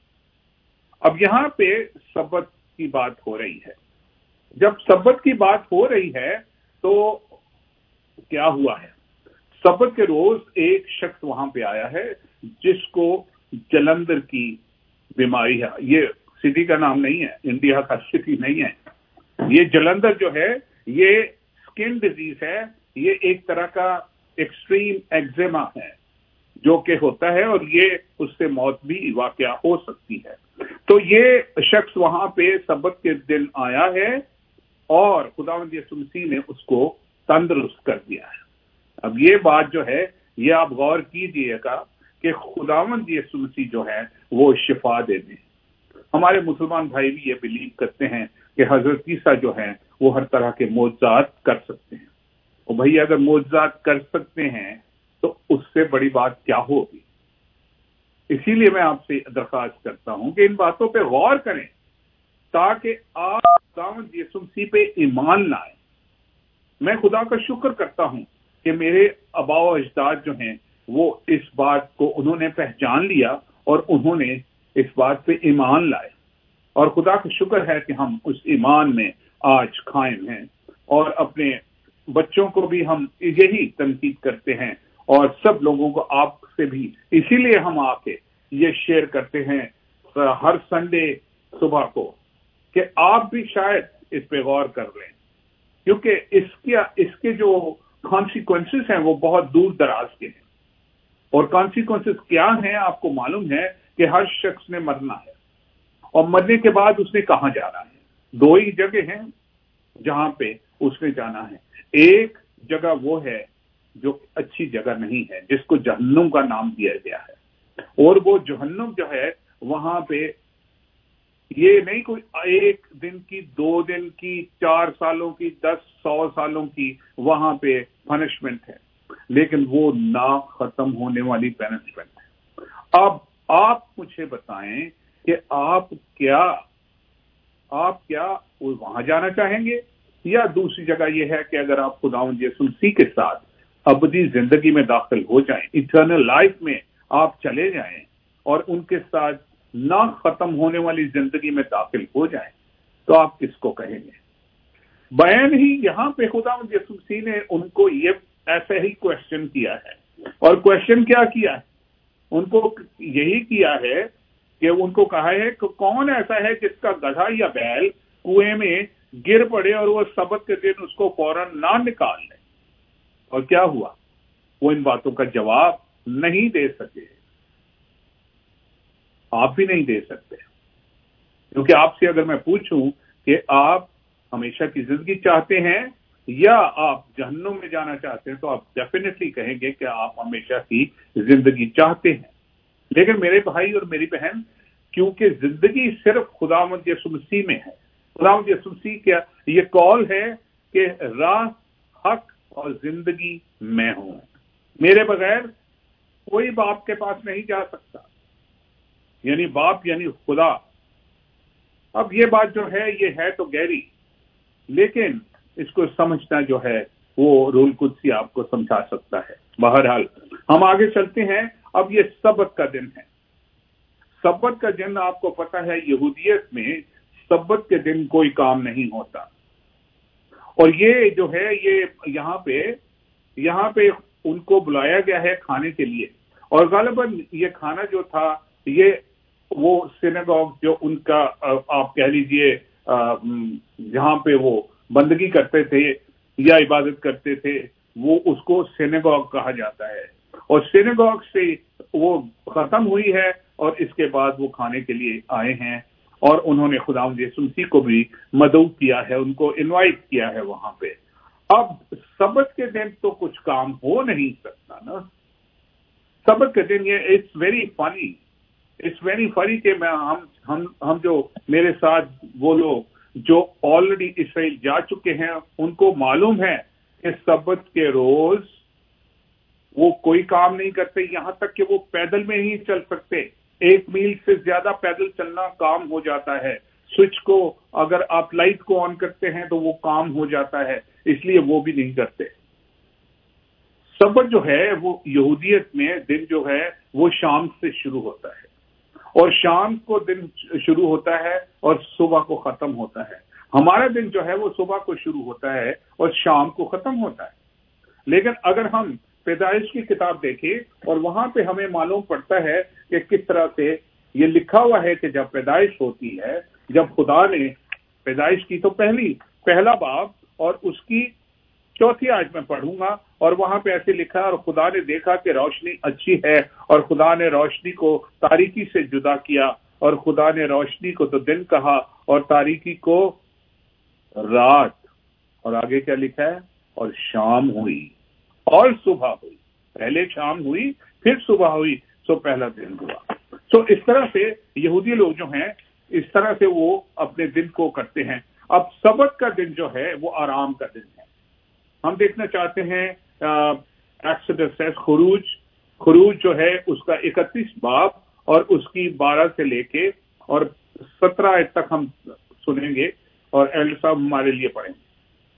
اب یہاں پہ سبت کی بات ہو رہی ہے. جب سبت کی بات ہو رہی ہے تو کیا ہوا ہے؟ سبت کے روز ایک شخص وہاں پہ آیا ہے جس کو جلندر کی بیماری ہے. یہ سٹی کا نام نہیں ہے، انڈیا کا سٹی نہیں ہے. یہ جلندر جو ہے یہ سکن ڈیزیز ہے، یہ ایک طرح کا ایکسٹریم ایگزیما ہے جو کہ ہوتا ہے، اور یہ اس سے موت بھی واقع ہو سکتی ہے. تو یہ شخص وہاں پہ سبت کے دن آیا ہے اور خداوند یسوع مسیح نے اس کو تندرست کر دیا ہے. اب یہ بات جو ہے یہ آپ غور کیجئے گا کہ خداوند یسوع مسیح جو ہے وہ شفا دے دیں. ہمارے مسلمان بھائی بھی یہ بلیو کرتے ہیں کہ حضرت عیسیٰ جو ہیں وہ ہر طرح کے معجزات کر سکتے ہیں. اور بھائی اگر معجزات کر سکتے ہیں تو اس سے بڑی بات کیا ہوگی؟ اسی لیے میں آپ سے درخواست کرتا ہوں کہ ان باتوں پہ غور کریں تاکہ آپ خداوند یسوع مسیح پہ ایمان لائیں. میں خدا کا شکر کرتا ہوں کہ میرے آباء و اجداد جو ہیں وہ اس بات کو انہوں نے پہچان لیا اور انہوں نے اس بات پہ ایمان لائے، اور خدا کا شکر ہے کہ ہم اس ایمان میں آج قائم ہیں. اور اپنے بچوں کو بھی ہم یہی تنقید کرتے ہیں، اور سب لوگوں کو آپ سے بھی اسی لیے ہم آ کے یہ شیئر کرتے ہیں ہر سنڈے صبح کو کہ آپ بھی شاید اس پہ غور کر لیں، کیونکہ اس کے جو کانسیکوینسز ہیں وہ بہت دور دراز کے ہیں. اور کانسیکوینسز کیا ہیں آپ کو معلوم ہے کہ ہر شخص نے مرنا ہے، اور مرنے کے بعد اس نے کہاں جانا ہے. دو ہی جگہ ہیں جہاں پہ اس نے جانا ہے. ایک جگہ وہ ہے جو اچھی جگہ نہیں ہے جس کو جہنم کا نام دیا گیا ہے، اور وہ جہنم جو ہے وہاں پہ یہ نہیں کوئی ایک دن کی، 2 دن کی، 4 سالوں کی، 100 سالوں کی وہاں پہ پنشمنٹ ہے، لیکن وہ نہ ختم ہونے والی پنشمنٹ ہے. اب آپ مجھے بتائیں کہ آپ کیا وہاں جانا چاہیں گے، یا دوسری جگہ یہ ہے کہ اگر آپ خداوند یسوع مسیح کے ساتھ ابدی زندگی میں داخل ہو جائیں، ایٹرنل لائف میں آپ چلے جائیں اور ان کے ساتھ نہ ختم ہونے والی زندگی میں داخل ہو جائیں، تو آپ کس کو کہیں گے؟ بیان ہی یہاں پہ خداوند یسوع مسیح نے ان کو یہ ایسا ہی کوشچن کیا ہے. اور کوشچن کیا کیا ہے؟ ان کو یہی کیا ہے کہ ان کو کہا ہے کہ کون ایسا ہے جس کا گدھا یا بیل کنویں میں گر پڑے اور وہ سبت کے دن اس کو فوراً نہ نکال لے. اور کیا ہوا؟ وہ ان باتوں کا جواب نہیں دے سکے. آپ بھی نہیں دے سکتے، کیونکہ آپ سے اگر میں پوچھوں کہ آپ ہمیشہ کی زندگی چاہتے ہیں یا آپ جہنم میں جانا چاہتے ہیں تو آپ ڈیفینیٹلی کہیں گے کہ آپ ہمیشہ کی زندگی چاہتے ہیں. لیکن میرے بھائی اور میری بہن، کیونکہ زندگی صرف خداوند یسوع مسیح میں ہے، خداوند یسوع مسیح کا یہ کال ہے کہ راہ، حق اور زندگی میں ہوں، میرے بغیر کوئی باپ کے پاس نہیں جا سکتا. یعنی باپ یعنی خدا. اب یہ بات جو ہے یہ ہے تو گہری، لیکن اس کو سمجھنا جو ہے وہ روح القدس آپ کو سمجھا سکتا ہے. بہرحال ہم آگے چلتے ہیں. اب یہ سبت کا دن ہے. سبت کا دن آپ کو پتا ہے یہودیت میں سبت کے دن کوئی کام نہیں ہوتا، اور یہ جو ہے یہ یہاں پہ ان کو بلایا گیا ہے کھانے کے لیے، اور غالباً یہ کھانا جو تھا یہ وہ سینگاگ جو ان کا آپ کہہ لیجئے جہاں پہ وہ بندگی کرتے تھے یا عبادت کرتے تھے، وہ اس کو سینگاگ کہا جاتا ہے، اور سینگاگ سے وہ ختم ہوئی ہے، اور اس کے بعد وہ کھانے کے لیے آئے ہیں، اور انہوں نے خداوند یسوع مسیح کو بھی مدعو کیا ہے، ان کو انوائٹ کیا ہے وہاں پہ۔ اب سبت کے دن تو کچھ کام ہو نہیں سکتا نا، سبت کے دن یہ اٹس ویری فنی کہ ہم جو میرے ساتھ وہ لوگ جو آلریڈی اسرائیل جا چکے ہیں ان کو معلوم ہے کہ سبت کے روز وہ کوئی کام نہیں کرتے، یہاں تک کہ وہ پیدل میں ہی چل سکتے، 1 میل سے زیادہ پیدل چلنا کام ہو جاتا ہے، سوئچ کو اگر آپ لائٹ کو آن کرتے ہیں تو وہ کام ہو جاتا ہے، اس لیے وہ بھی نہیں کرتے۔ سبت جو ہے وہ یہودیت میں دن جو ہے وہ شام سے شروع ہوتا ہے، اور شام کو دن شروع ہوتا ہے اور صبح کو ختم ہوتا ہے۔ ہمارا دن جو ہے وہ صبح کو شروع ہوتا ہے اور شام کو ختم ہوتا ہے۔ لیکن اگر ہم پیدائش کی کتاب دیکھیں اور وہاں پہ ہمیں معلوم پڑتا ہے کہ کس طرح سے یہ لکھا ہوا ہے کہ جب پیدائش ہوتی ہے، جب خدا نے پیدائش کی تو پہلا باب اور اس کی 4 آیت میں پڑھوں گا، اور وہاں پہ ایسے لکھا اور خدا نے دیکھا کہ روشنی اچھی ہے، اور خدا نے روشنی کو تاریکی سے جدا کیا، اور خدا نے روشنی کو تو دن کہا اور تاریکی کو رات، اور آگے کیا لکھا ہے، اور شام ہوئی اور صبح ہوئی، پہلے شام ہوئی پھر صبح ہوئی، سو پہلا دن ہوا۔ سو اس طرح سے یہودی لوگ جو ہیں اس طرح سے وہ اپنے دن کو کرتے ہیں۔ اب سبت کا دن جو ہے وہ آرام کا دن ہے۔ ہم دیکھنا چاہتے ہیں ایکسوڈس ہے، خروج جو ہے اس کا 31 باب اور اس کی 12 سے لے کے اور 17 آیت تک ہم سنیں گے، اور ایلڈر صاحب ہمارے لیے پڑھیں گے۔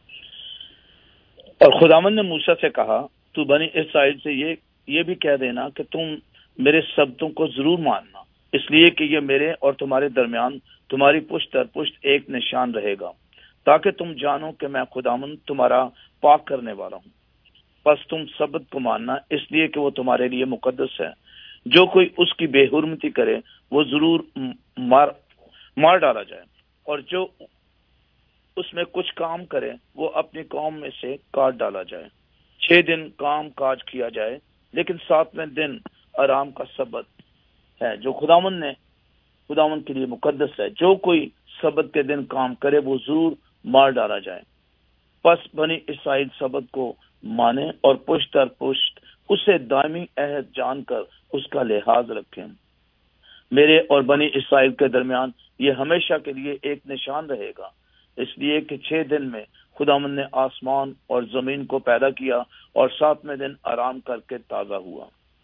اور خداوند نے موسیٰ سے کہا، تو بنی اسرائیل سے یہ بھی کہہ دینا کہ تم میرے سبتوں کو ضرور ماننا، اس لیے کہ یہ میرے اور تمہارے درمیان تمہاری پشت در پشت ایک نشان رہے گا، تاکہ تم جانو کہ میں خداوند تمہارا پاک کرنے والا ہوں۔ پس تم سبت کو ماننا، اس لیے کہ وہ تمہارے لیے مقدس ہے۔ جو کوئی اس کی بے حرمتی کرے وہ ضرور مار ڈالا جائے، اور جو اس میں کچھ کام کرے وہ اپنی قوم میں سے کاٹ ڈالا جائے۔ 6 دن کام کاج کیا جائے، لیکن 7ویں دن آرام کا سبت ہے جو خداوند کے لیے مقدس ہے۔ جو کوئی سبت کے دن کام کرے وہ ضرور مار ڈالا جائے۔ پس بنی اسرائیل سبت کو مانے اور پشت در پشت اسے دائمی عہد جان کر اس کا لحاظ رکھیں۔ میرے اور بنی اسرائیل کے درمیان یہ ہمیشہ کے لیے ایک نشان رہے گا، اس لیے کہ 6 دن میں خداوند نے آسمان اور زمین کو پیدا کیا اور 7ویں دن آرام کر کے تازہ ہوا۔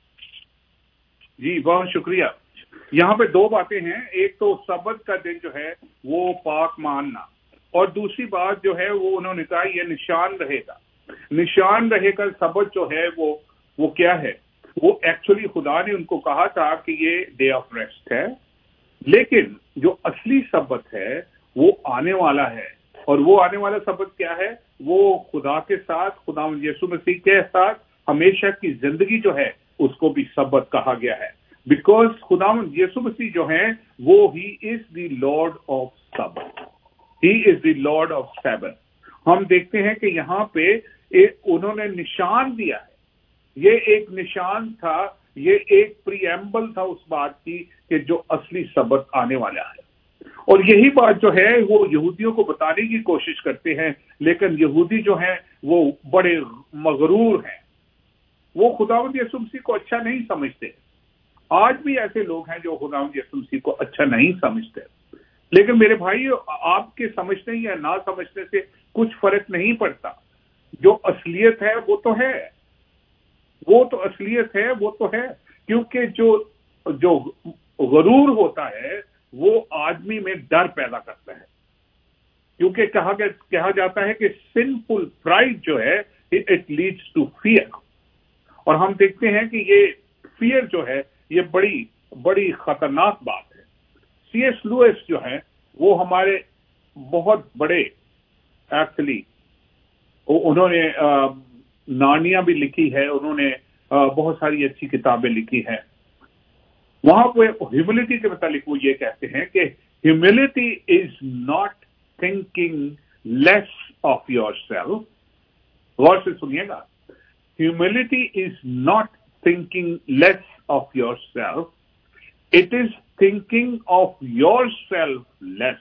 جی بہت شکریہ۔ یہاں پہ 2 باتیں ہیں، ایک تو سبت کا دن جو ہے وہ پاک ماننا، اور دوسری بات جو ہے وہ انہوں نے کہا یہ نشان رہے گا۔ نشان رہے گا سبت جو ہے وہ کیا ہے؟ وہ ایکچولی خدا نے ان کو کہا تھا کہ یہ ڈے آف ریسٹ ہے، لیکن جو اصلی سبت ہے وہ آنے والا ہے، اور وہ آنے والا سبت کیا ہے؟ وہ خدا کے ساتھ، خداوند یسوع مسیح کے ساتھ ہمیشہ کی زندگی جو ہے اس کو بھی سبت کہا گیا ہے، بیکاز خداوند یسوع مسیح جو ہیں وہ ہی از دی لارڈ آف سبت، ہی از دی لارڈ آف سیبت۔ ہم دیکھتے ہیں کہ یہاں پہ انہوں نے نشان دیا ہے، یہ ایک نشان تھا، یہ ایک پریمبل تھا اس بات کی کہ جو اصلی سبت آنے والا ہے، اور یہی بات جو ہے وہ یہودیوں کو بتانے کی کوشش کرتے ہیں، لیکن یہودی جو ہیں وہ بڑے مغرور ہیں، وہ خداوند یسوع مسیح کو اچھا نہیں سمجھتے۔ آج بھی ایسے لوگ ہیں جو خداوند یسوع مسیح کو اچھا نہیں سمجھتے، لیکن میرے بھائی آپ کے سمجھنے یا نہ سمجھنے سے کچھ فرق نہیں پڑتا۔ جو اصلیت ہے وہ تو ہے، وہ تو اصلیت ہے، وہ تو ہے، کیونکہ جو غرور ہوتا ہے وہ آدمی میں ڈر پیدا کرتا ہے، کیونکہ کہا جاتا ہے کہ سنفل پرائڈ جو ہے اٹ لیڈس ٹو فیئر، اور ہم دیکھتے ہیں کہ یہ فیئر جو ہے یہ بڑی خطرناک بات ہے۔ سی ایس لوئس جو ہے وہ ہمارے بہت بڑے ایکچولی उन्होंने नानिया भी लिखी है, उन्होंने बहुत सारी अच्छी किताबें लिखी हैं। वहां पे ह्यूमिलिटी के मुतालिक वो ये कहते हैं कि humility is not thinking less of yourself. गौर से सुनिएगा, humility is not thinking less of yourself, it is thinking of yourself less.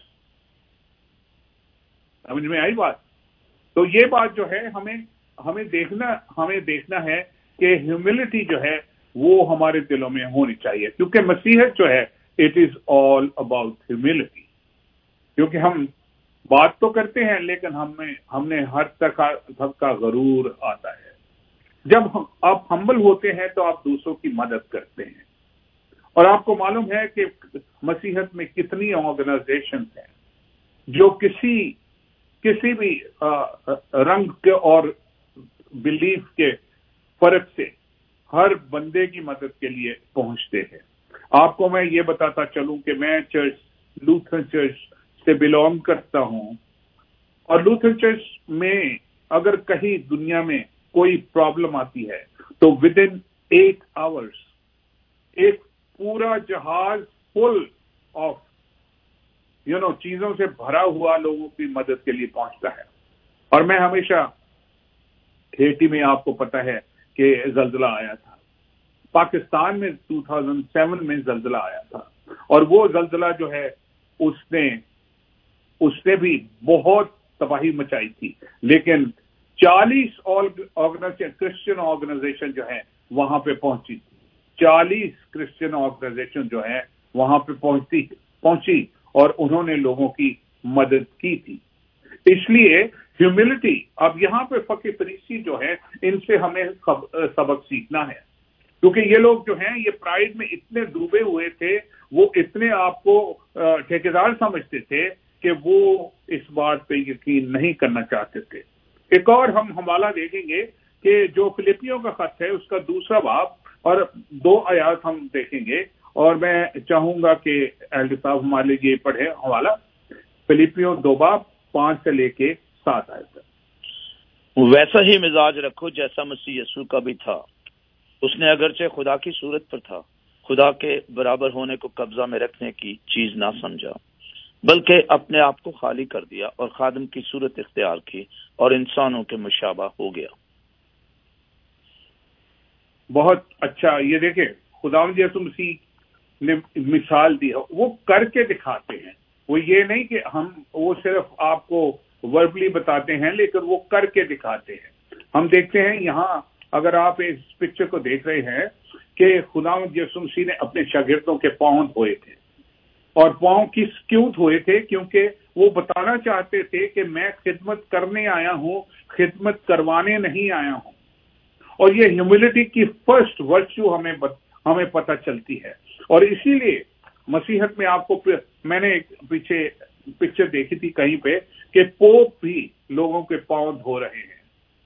समझ में आई बात? तो ये बात जो है हमें देखना है कि ह्यूमिलिटी जो है वो हमारे दिलों में होनी चाहिए, क्योंकि मसीहत जो है it is all about humility. क्योंकि हम बात तो करते हैं लेकिन हमने हर तरह का गरूर आता है। जब आप हम्बल होते हैं तो आप दूसरों की मदद करते हैं। और आपको मालूम है कि मसीहत में कितनी ऑर्गेनाइजेशन हैं जो किसी भी रंग के और बिलीफ के फर्क से हर बंदे की मदद के लिए पहुंचते हैं। आपको मैं ये बताता चलूं कि मैं लूथरन चर्च से बिलोंग करता हूं, और लूथरन चर्च में अगर कहीं दुनिया में कोई प्रॉब्लम आती है तो विद इन 8 आवर्स एक पूरा जहाज फुल ऑफ चीजों से भरा हुआ लोगों की मदद के लिए पहुंचता है। और मैं हमेशा हेटी में, आपको पता है कि जल्जला आया था, पाकिस्तान में 2007 में जल्जला आया था, और वो जल्जला जो है उसने भी बहुत तबाही मचाई थी, लेकिन 40 क्रिश्चियन ऑर्गेनाइजेशन जो है वहां पे पहुंची थी। 40 क्रिश्चियन ऑर्गेनाइजेशन जो है वहां पे पहुंची और उन्होंने लोगों की मदद की थी। इसलिए ह्यूमिलिटी, अब यहाँ पे फकीर फरीसी जो है इनसे हमें सबक सीखना है, क्योंकि ये लोग जो हैं ये प्राइड में इतने डूबे हुए थे, वो इतने आपको ठेकेदार समझते थे कि वो इस बात पे यकीन नहीं करना चाहते थे। एक और हम हवाला देखेंगे कि जो फिलिपियों का खत है उसका 2 बाब और 2 आयात हम देखेंगे, और मैं चाहूंगा कि एल्डर साहब हमारे लिए ये पढ़े हवाला, फिलिपियों 2 बाब 5 से लेके 7 आयत तक। वैसा ही मिजाज रखो जैसा मसीह यीशु का भी था। उसने अगरचे खुदा की सूरत पर था, खुदा के बराबर होने को कब्जा में रखने की चीज ना समझा, बल्कि अपने आप को खाली कर दिया और खादिम की सूरत इख्तियार की और इंसानों के मुशाबा हो गया। बहुत अच्छा। ये देखे खुदावंद यीशु मसीह ने मिसाल दी, वो करके दिखाते हैं। वो ये नहीं कि वो सिर्फ आपको वर्बली बताते हैं, लेकिन वो करके दिखाते हैं। हम देखते हैं यहाँ, अगर आप इस पिक्चर को देख रहे हैं कि खुदावंद यीशु मसीह ने अपने शागिर्दों के पांव धोए थे, और पांव क्यों धोए थे? क्योंकि वो बताना चाहते थे कि मैं खिदमत करने आया हूं, खिदमत करवाने नहीं आया हूं। और ये ह्यूमिलिटी की फर्स्ट वर्च्यू हमें पता चलती है। और इसीलिए मसीहत में मैंने एक पीछे पिक्चर देखी थी कहीं पे कि पोप भी लोगों के पांव धो रहे हैं।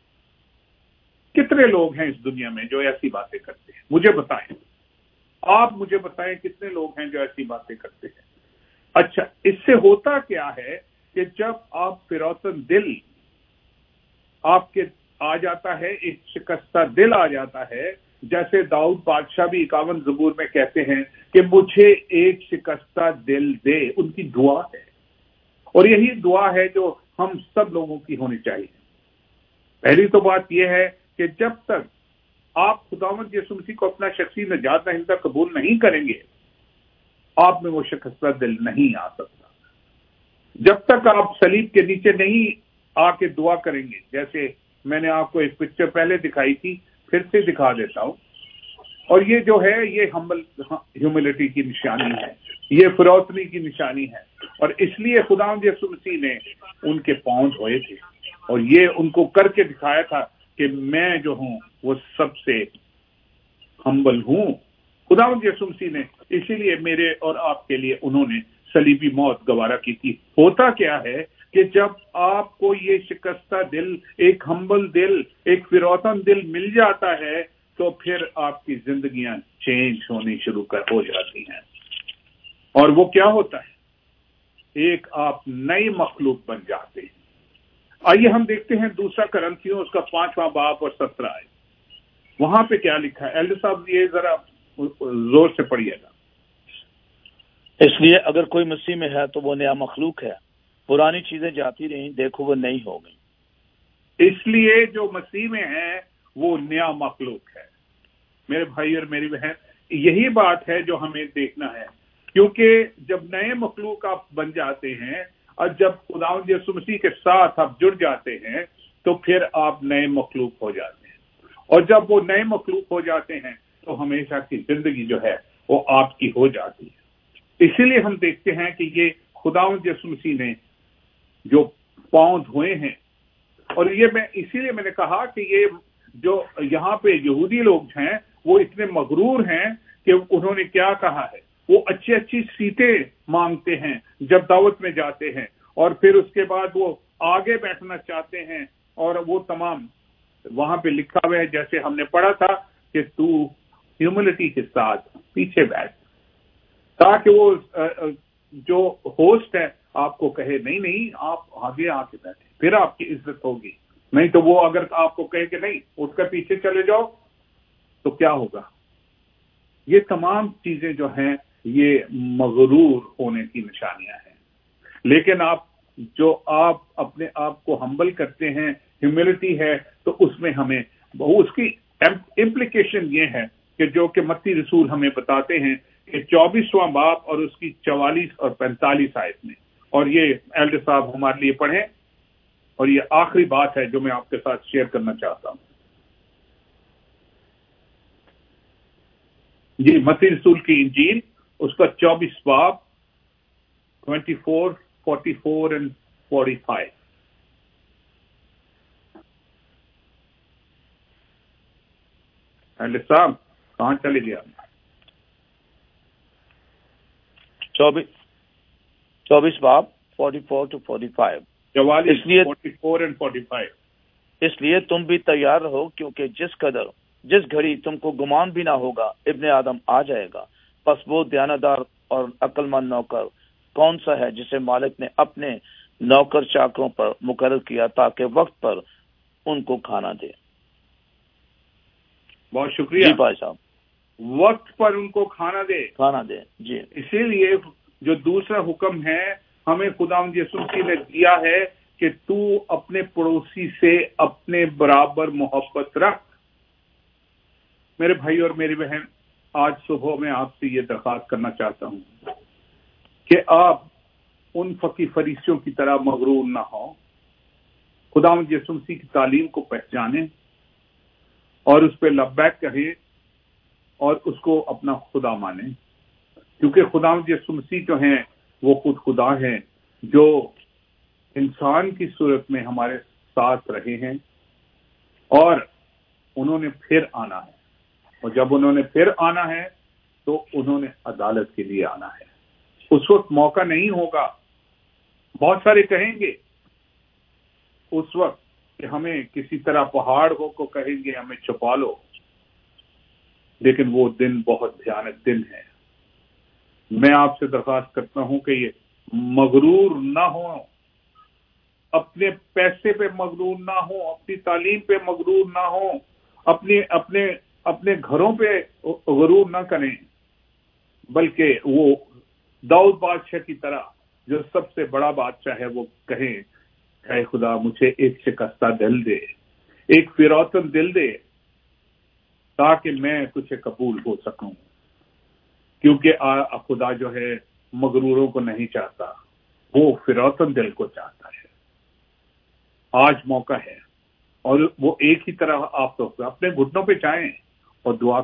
कितने लोग हैं इस दुनिया में जो ऐसी बातें करते हैं? मुझे बताएं, आप मुझे बताएं कितने लोग हैं जो ऐसी बातें करते हैं। अच्छा, इससे होता क्या है कि जब आप फिरौतन दिल आपके आ जाता है, एक शिकस्ता दिल आ जाता है, जैसे दाऊद बादशाह भी 51 ज़बूर में कहते हैं कि मुझे एक शिकस्ता दिल दे, उनकी दुआ है। और यही दुआ है जो हम सब लोगों की होनी चाहिए। पहली तो बात यह है कि जब तक आप खुदावंद यीशु मसीह को अपना शख्सी निजात दहिंदा कबूल नहीं करेंगे, आप में वो शिकस्ता दिल नहीं आ सकता। जब तक आप सलीब के नीचे नहीं आके दुआ करेंगे, जैसे मैंने आपको एक पिक्चर पहले दिखाई थी, फिर से दिखा देता हूं। और ये जो है ये ह्यूमिलिटी की निशानी है, ये फिरौतनी की निशानी है। और इसलिए खुदावंद यीशु मसीह ने उनके पांव धोए थे और ये उनको करके दिखाया था कि मैं जो हूं वो सबसे हम्बल हूं। खुदावंद यीशु मसीह ने इसीलिए मेरे और आपके लिए उन्होंने सलीबी मौत गवारा की थी। होता क्या है कि जब आपको ये शिकस्ता दिल, एक हम्बल दिल, एक फिरौतन दिल मिल जाता है, तो फिर आपकी जिंदगियां चेंज होनी शुरू हो जाती हैं। और वो क्या होता है? एक आप नई मखलूक बन जाते हैं। آئیے ہم دیکھتے ہیں دوسرا کرنتھیوں اس کا 5واں باب اور 17 آیت، وہاں پہ کیا لکھا ہے؟ ایلڈر صاحب یہ ذرا زور سے پڑھیے گا۔ اس لیے اگر کوئی مسیح میں ہے تو وہ نیا مخلوق ہے، پرانی چیزیں جاتی رہیں، دیکھو وہ نئی ہو گئی۔ اس لیے جو مسیح میں ہے وہ نیا مخلوق ہے۔ میرے بھائی اور میری بہن، یہی بات ہے جو ہمیں دیکھنا ہے، کیونکہ جب نئے مخلوق آپ بن جاتے ہیں اور جب خداوند یسوع مسیح کے ساتھ آپ جڑ جاتے ہیں تو پھر آپ نئے مخلوق ہو جاتے ہیں، اور جب وہ نئے مخلوق ہو جاتے ہیں تو ہمیشہ کی زندگی جو ہے وہ آپ کی ہو جاتی ہے۔ اسی لیے ہم دیکھتے ہیں کہ یہ خداوند یسوع مسیح نے جو پاؤں دھوئے ہیں، اور یہ اسی لیے میں نے کہا کہ یہ جو یہاں پہ یہودی لوگ ہیں وہ اتنے مغرور ہیں کہ انہوں نے کیا کہا ہے، وہ اچھی اچھی سیٹیں مانگتے ہیں جب دعوت میں جاتے ہیں، اور پھر اس کے بعد وہ آگے بیٹھنا چاہتے ہیں، اور وہ تمام وہاں پہ لکھا ہوا ہے جیسے ہم نے پڑھا تھا کہ تو ہیوملٹی کے ساتھ پیچھے بیٹھ، تاکہ وہ جو ہوسٹ ہے آپ کو کہے نہیں آپ آگے آ کے بیٹھے، پھر آپ کی عزت ہوگی، نہیں تو وہ اگر آپ کو کہے کہ نہیں اٹھ کر پیچھے چلے جاؤ تو کیا ہوگا؟ یہ تمام چیزیں جو ہیں یہ مغرور ہونے کی نشانیاں ہیں۔ لیکن آپ اپنے آپ کو ہمبل کرتے ہیں، ہیوملٹی ہے، تو اس میں ہمیں اس کی امپلیکیشن یہ ہے کہ جو کہ متی رسول ہمیں بتاتے ہیں کہ 24واں باب اور اس کی 44 اور 45 آیت میں، اور یہ ایلڈر صاحب ہمارے لیے پڑھیں، اور یہ آخری بات ہے جو میں آپ کے ساتھ شیئر کرنا چاہتا ہوں۔ جی، متی رسول کی انجیل اس کا 24 باب 24، 44 اور 45۔ ایلڈر صاحب کہاں چلے گیا؟ 24 باب 44 to 45۔ 44، اس لیے 44 اور 45۔ اس لیے تم بھی تیار رہو، کیونکہ جس گھڑی تم کو گمان بھی نہ ہوگا ابن آدم آ جائے گا۔ پس وہ دیانتدار اور عقل مند نوکر کون سا ہے جسے مالک نے اپنے نوکر چاکروں پر مقرر کیا تاکہ وقت پر ان کو کھانا دے؟ بہت شکریہ جی بھائی صاحب، وقت پر ان کو کھانا دے۔ جی، اسی لیے جو دوسرا حکم ہے ہمیں خداوند یسوع مسیح نے دیا ہے کہ تو اپنے پڑوسی سے اپنے برابر محبت رکھ۔ میرے بھائی اور میری بہن، آج صبح میں آپ سے یہ درخواست کرنا چاہتا ہوں کہ آپ ان فقی فریسیوں کی طرح مغرور نہ ہوں، خداوند یسوع مسیح کی تعلیم کو پہچانیں اور اس پہ لبیک کہیں اور اس کو اپنا خدا مانیں، کیونکہ خداوند یسوع مسیح جو ہیں وہ خود خدا ہیں جو انسان کی صورت میں ہمارے ساتھ رہے ہیں، اور انہوں نے پھر آنا ہے، اور جب انہوں نے پھر آنا ہے تو انہوں نے عدالت کے لیے آنا ہے۔ اس وقت موقع نہیں ہوگا، بہت سارے کہیں گے اس وقت کہ ہمیں کسی طرح پہاڑ کو کہیں گے ہمیں چھپا لو، لیکن وہ دن بہت بھیانک دن ہے۔ میں آپ سے درخواست کرتا ہوں کہ یہ مغرور نہ ہو، اپنے پیسے پہ مغرور نہ ہو، اپنی تعلیم پہ مغرور نہ ہو، اپنے گھروں پہ غرور نہ کریں، بلکہ وہ داؤد بادشاہ کی طرح جو سب سے بڑا بادشاہ ہے وہ کہیں اے خدا مجھے ایک شکستہ دل دے، ایک فروتن دل دے، تاکہ میں تجھے قبول ہو سکوں، کیونکہ خدا جو ہے مغروروں کو نہیں چاہتا، وہ فروتن دل کو چاہتا ہے۔ آج موقع ہے، اور وہ ایک ہی طرح آپ تو اپنے گھٹنوں پہ جائیں اور دعا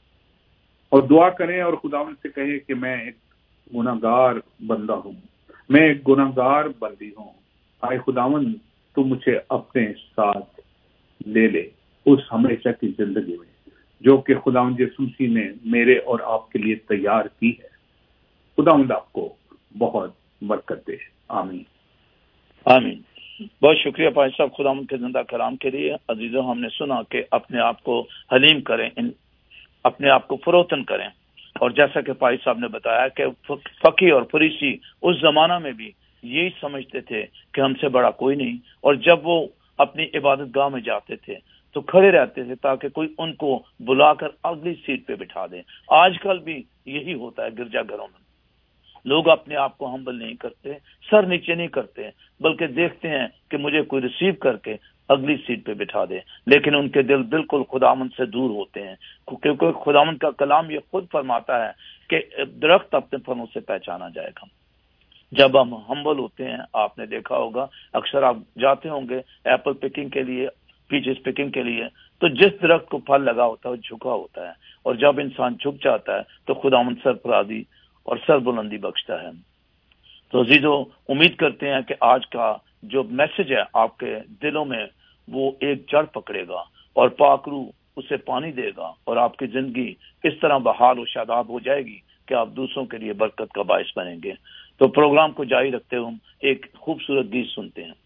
کریں اور خداوند سے کہیں کہ میں ایک گناہگار بندہ ہوں، میں ایک گناہگار بندی ہوں، آئے خداوند تو مجھے اپنے ساتھ لے لے اس ہمیشہ کی زندگی میں جو کہ خداوند یسوع مسیح نے میرے اور آپ کے لیے تیار کی ہے۔ خداوند آپ کو بہت برکت دے، آمین آمین۔ بہت شکریہ بھائی صاحب خداوند کے زندہ کلام کے لیے۔ عزیزوں، ہم نے سنا کہ اپنے آپ کو حلیم کریں، اپنے آپ کو فروتن کریں، اور جیسا کہ بھائی صاحب نے بتایا کہ فقی اور فریسی اس زمانہ میں بھی यही समझते थे कि हमसे बड़ा कोई नहीं, और जब वो अपनी इबादत गाह में जाते थे तो खड़े रहते थे ताकि कोई उनको बुलाकर अगली सीट पे बिठा दे। आजकल भी यही होता है गिरजाघरों में, लोग अपने आप को हम्बल नहीं करते, सर नीचे नहीं करते, बल्कि देखते हैं कि मुझे कोई रिसीव करके अगली सीट पे बिठा दे, लेकिन उनके दिल बिल्कुल खुदावंद से दूर होते हैं, क्योंकि खुदावंद का कलाम ये खुद फरमाता है कि दरख्त अपने फलों से पहचाना जाएगा। जब हम हम्बल होते हैं, आपने देखा होगा अक्सर आप जाते होंगे एप्पल पिकिंग के लिए, पीचेस पिकिंग के लिए, तो जिस दरख्त को फल लगा होता है वो झुका होता है, और जब इंसान झुक जाता है तो खुदावंद सरफराजी और सरबुलंदी बख्शता है। तो अजीजों, उम्मीद करते हैं कि आज का जो मैसेज है आपके दिलों में वो एक जड़ पकड़ेगा और पाक रूह उसे पानी देगा, और आपकी जिंदगी इस तरह बहाल और शादाब हो जाएगी कि आप दूसरों के लिए बरकत का बायस बनेंगे। तो प्रोग्राम को जारी रखते हुए हम एक खूबसूरत गीत सुनते हैं।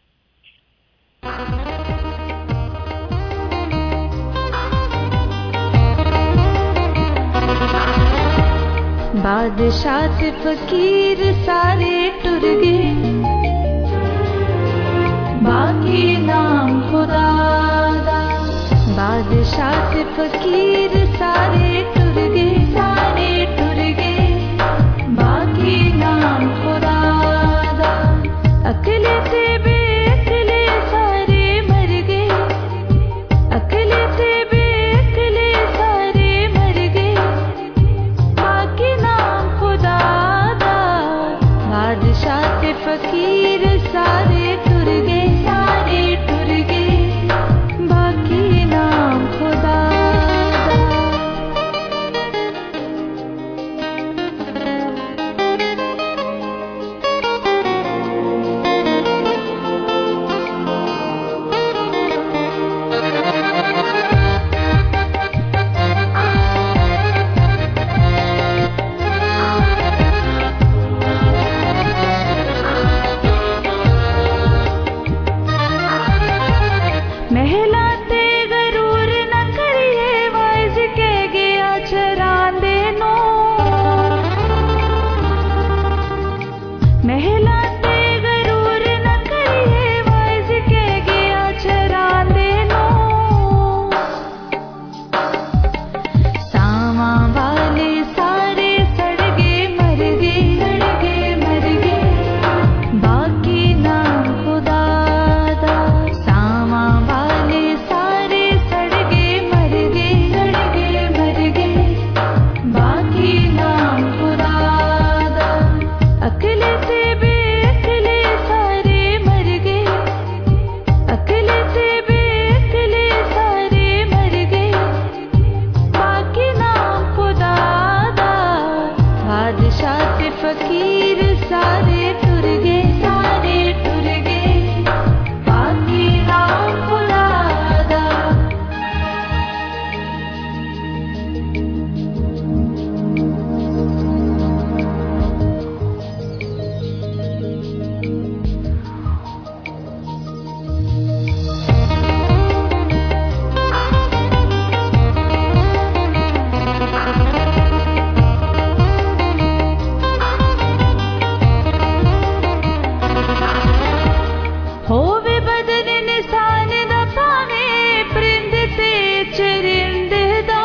बादशाह से फकीर सारे टुर गए, बाकी नाम खुदा दा। बादशाह से फकीर सारे टुर गए, सारे टुर गए, बाकी नाम खुदा दा। अकेले से बेअकेले सारे मर गए, अकेले से बेअकेले सारे मर गए, बाकी नाम खुदा दा। बादशाह से फकीर सारे टुर गए, सारे टुर गए, बाकी नाम खुदा दा। महलाते गरूर न करिए, वाइज के गया चरांदे नो। महलाते गरूर न करिए, वाइज के गया चरांदे नो। सामा वाले सारे सड़ गए मर गए, सड़ गए मर गए, बाकी नाम खुदा दा। सामा वाले सारे सड़ गए मर गए, सड़ गए मर गए, बाकी नाम खुदा दा। अकेले से बेअकेले सारे मर गए, अकेले से बेअकेले सारे मर गए, बाकी नाम खुदा दा। बादशाह से फकीर सारे टुर गए, सारे टुर गए, बाकी नाम खुदा दा। होवे बदन निशान दा पावे, परिंद ते चरिंद दा।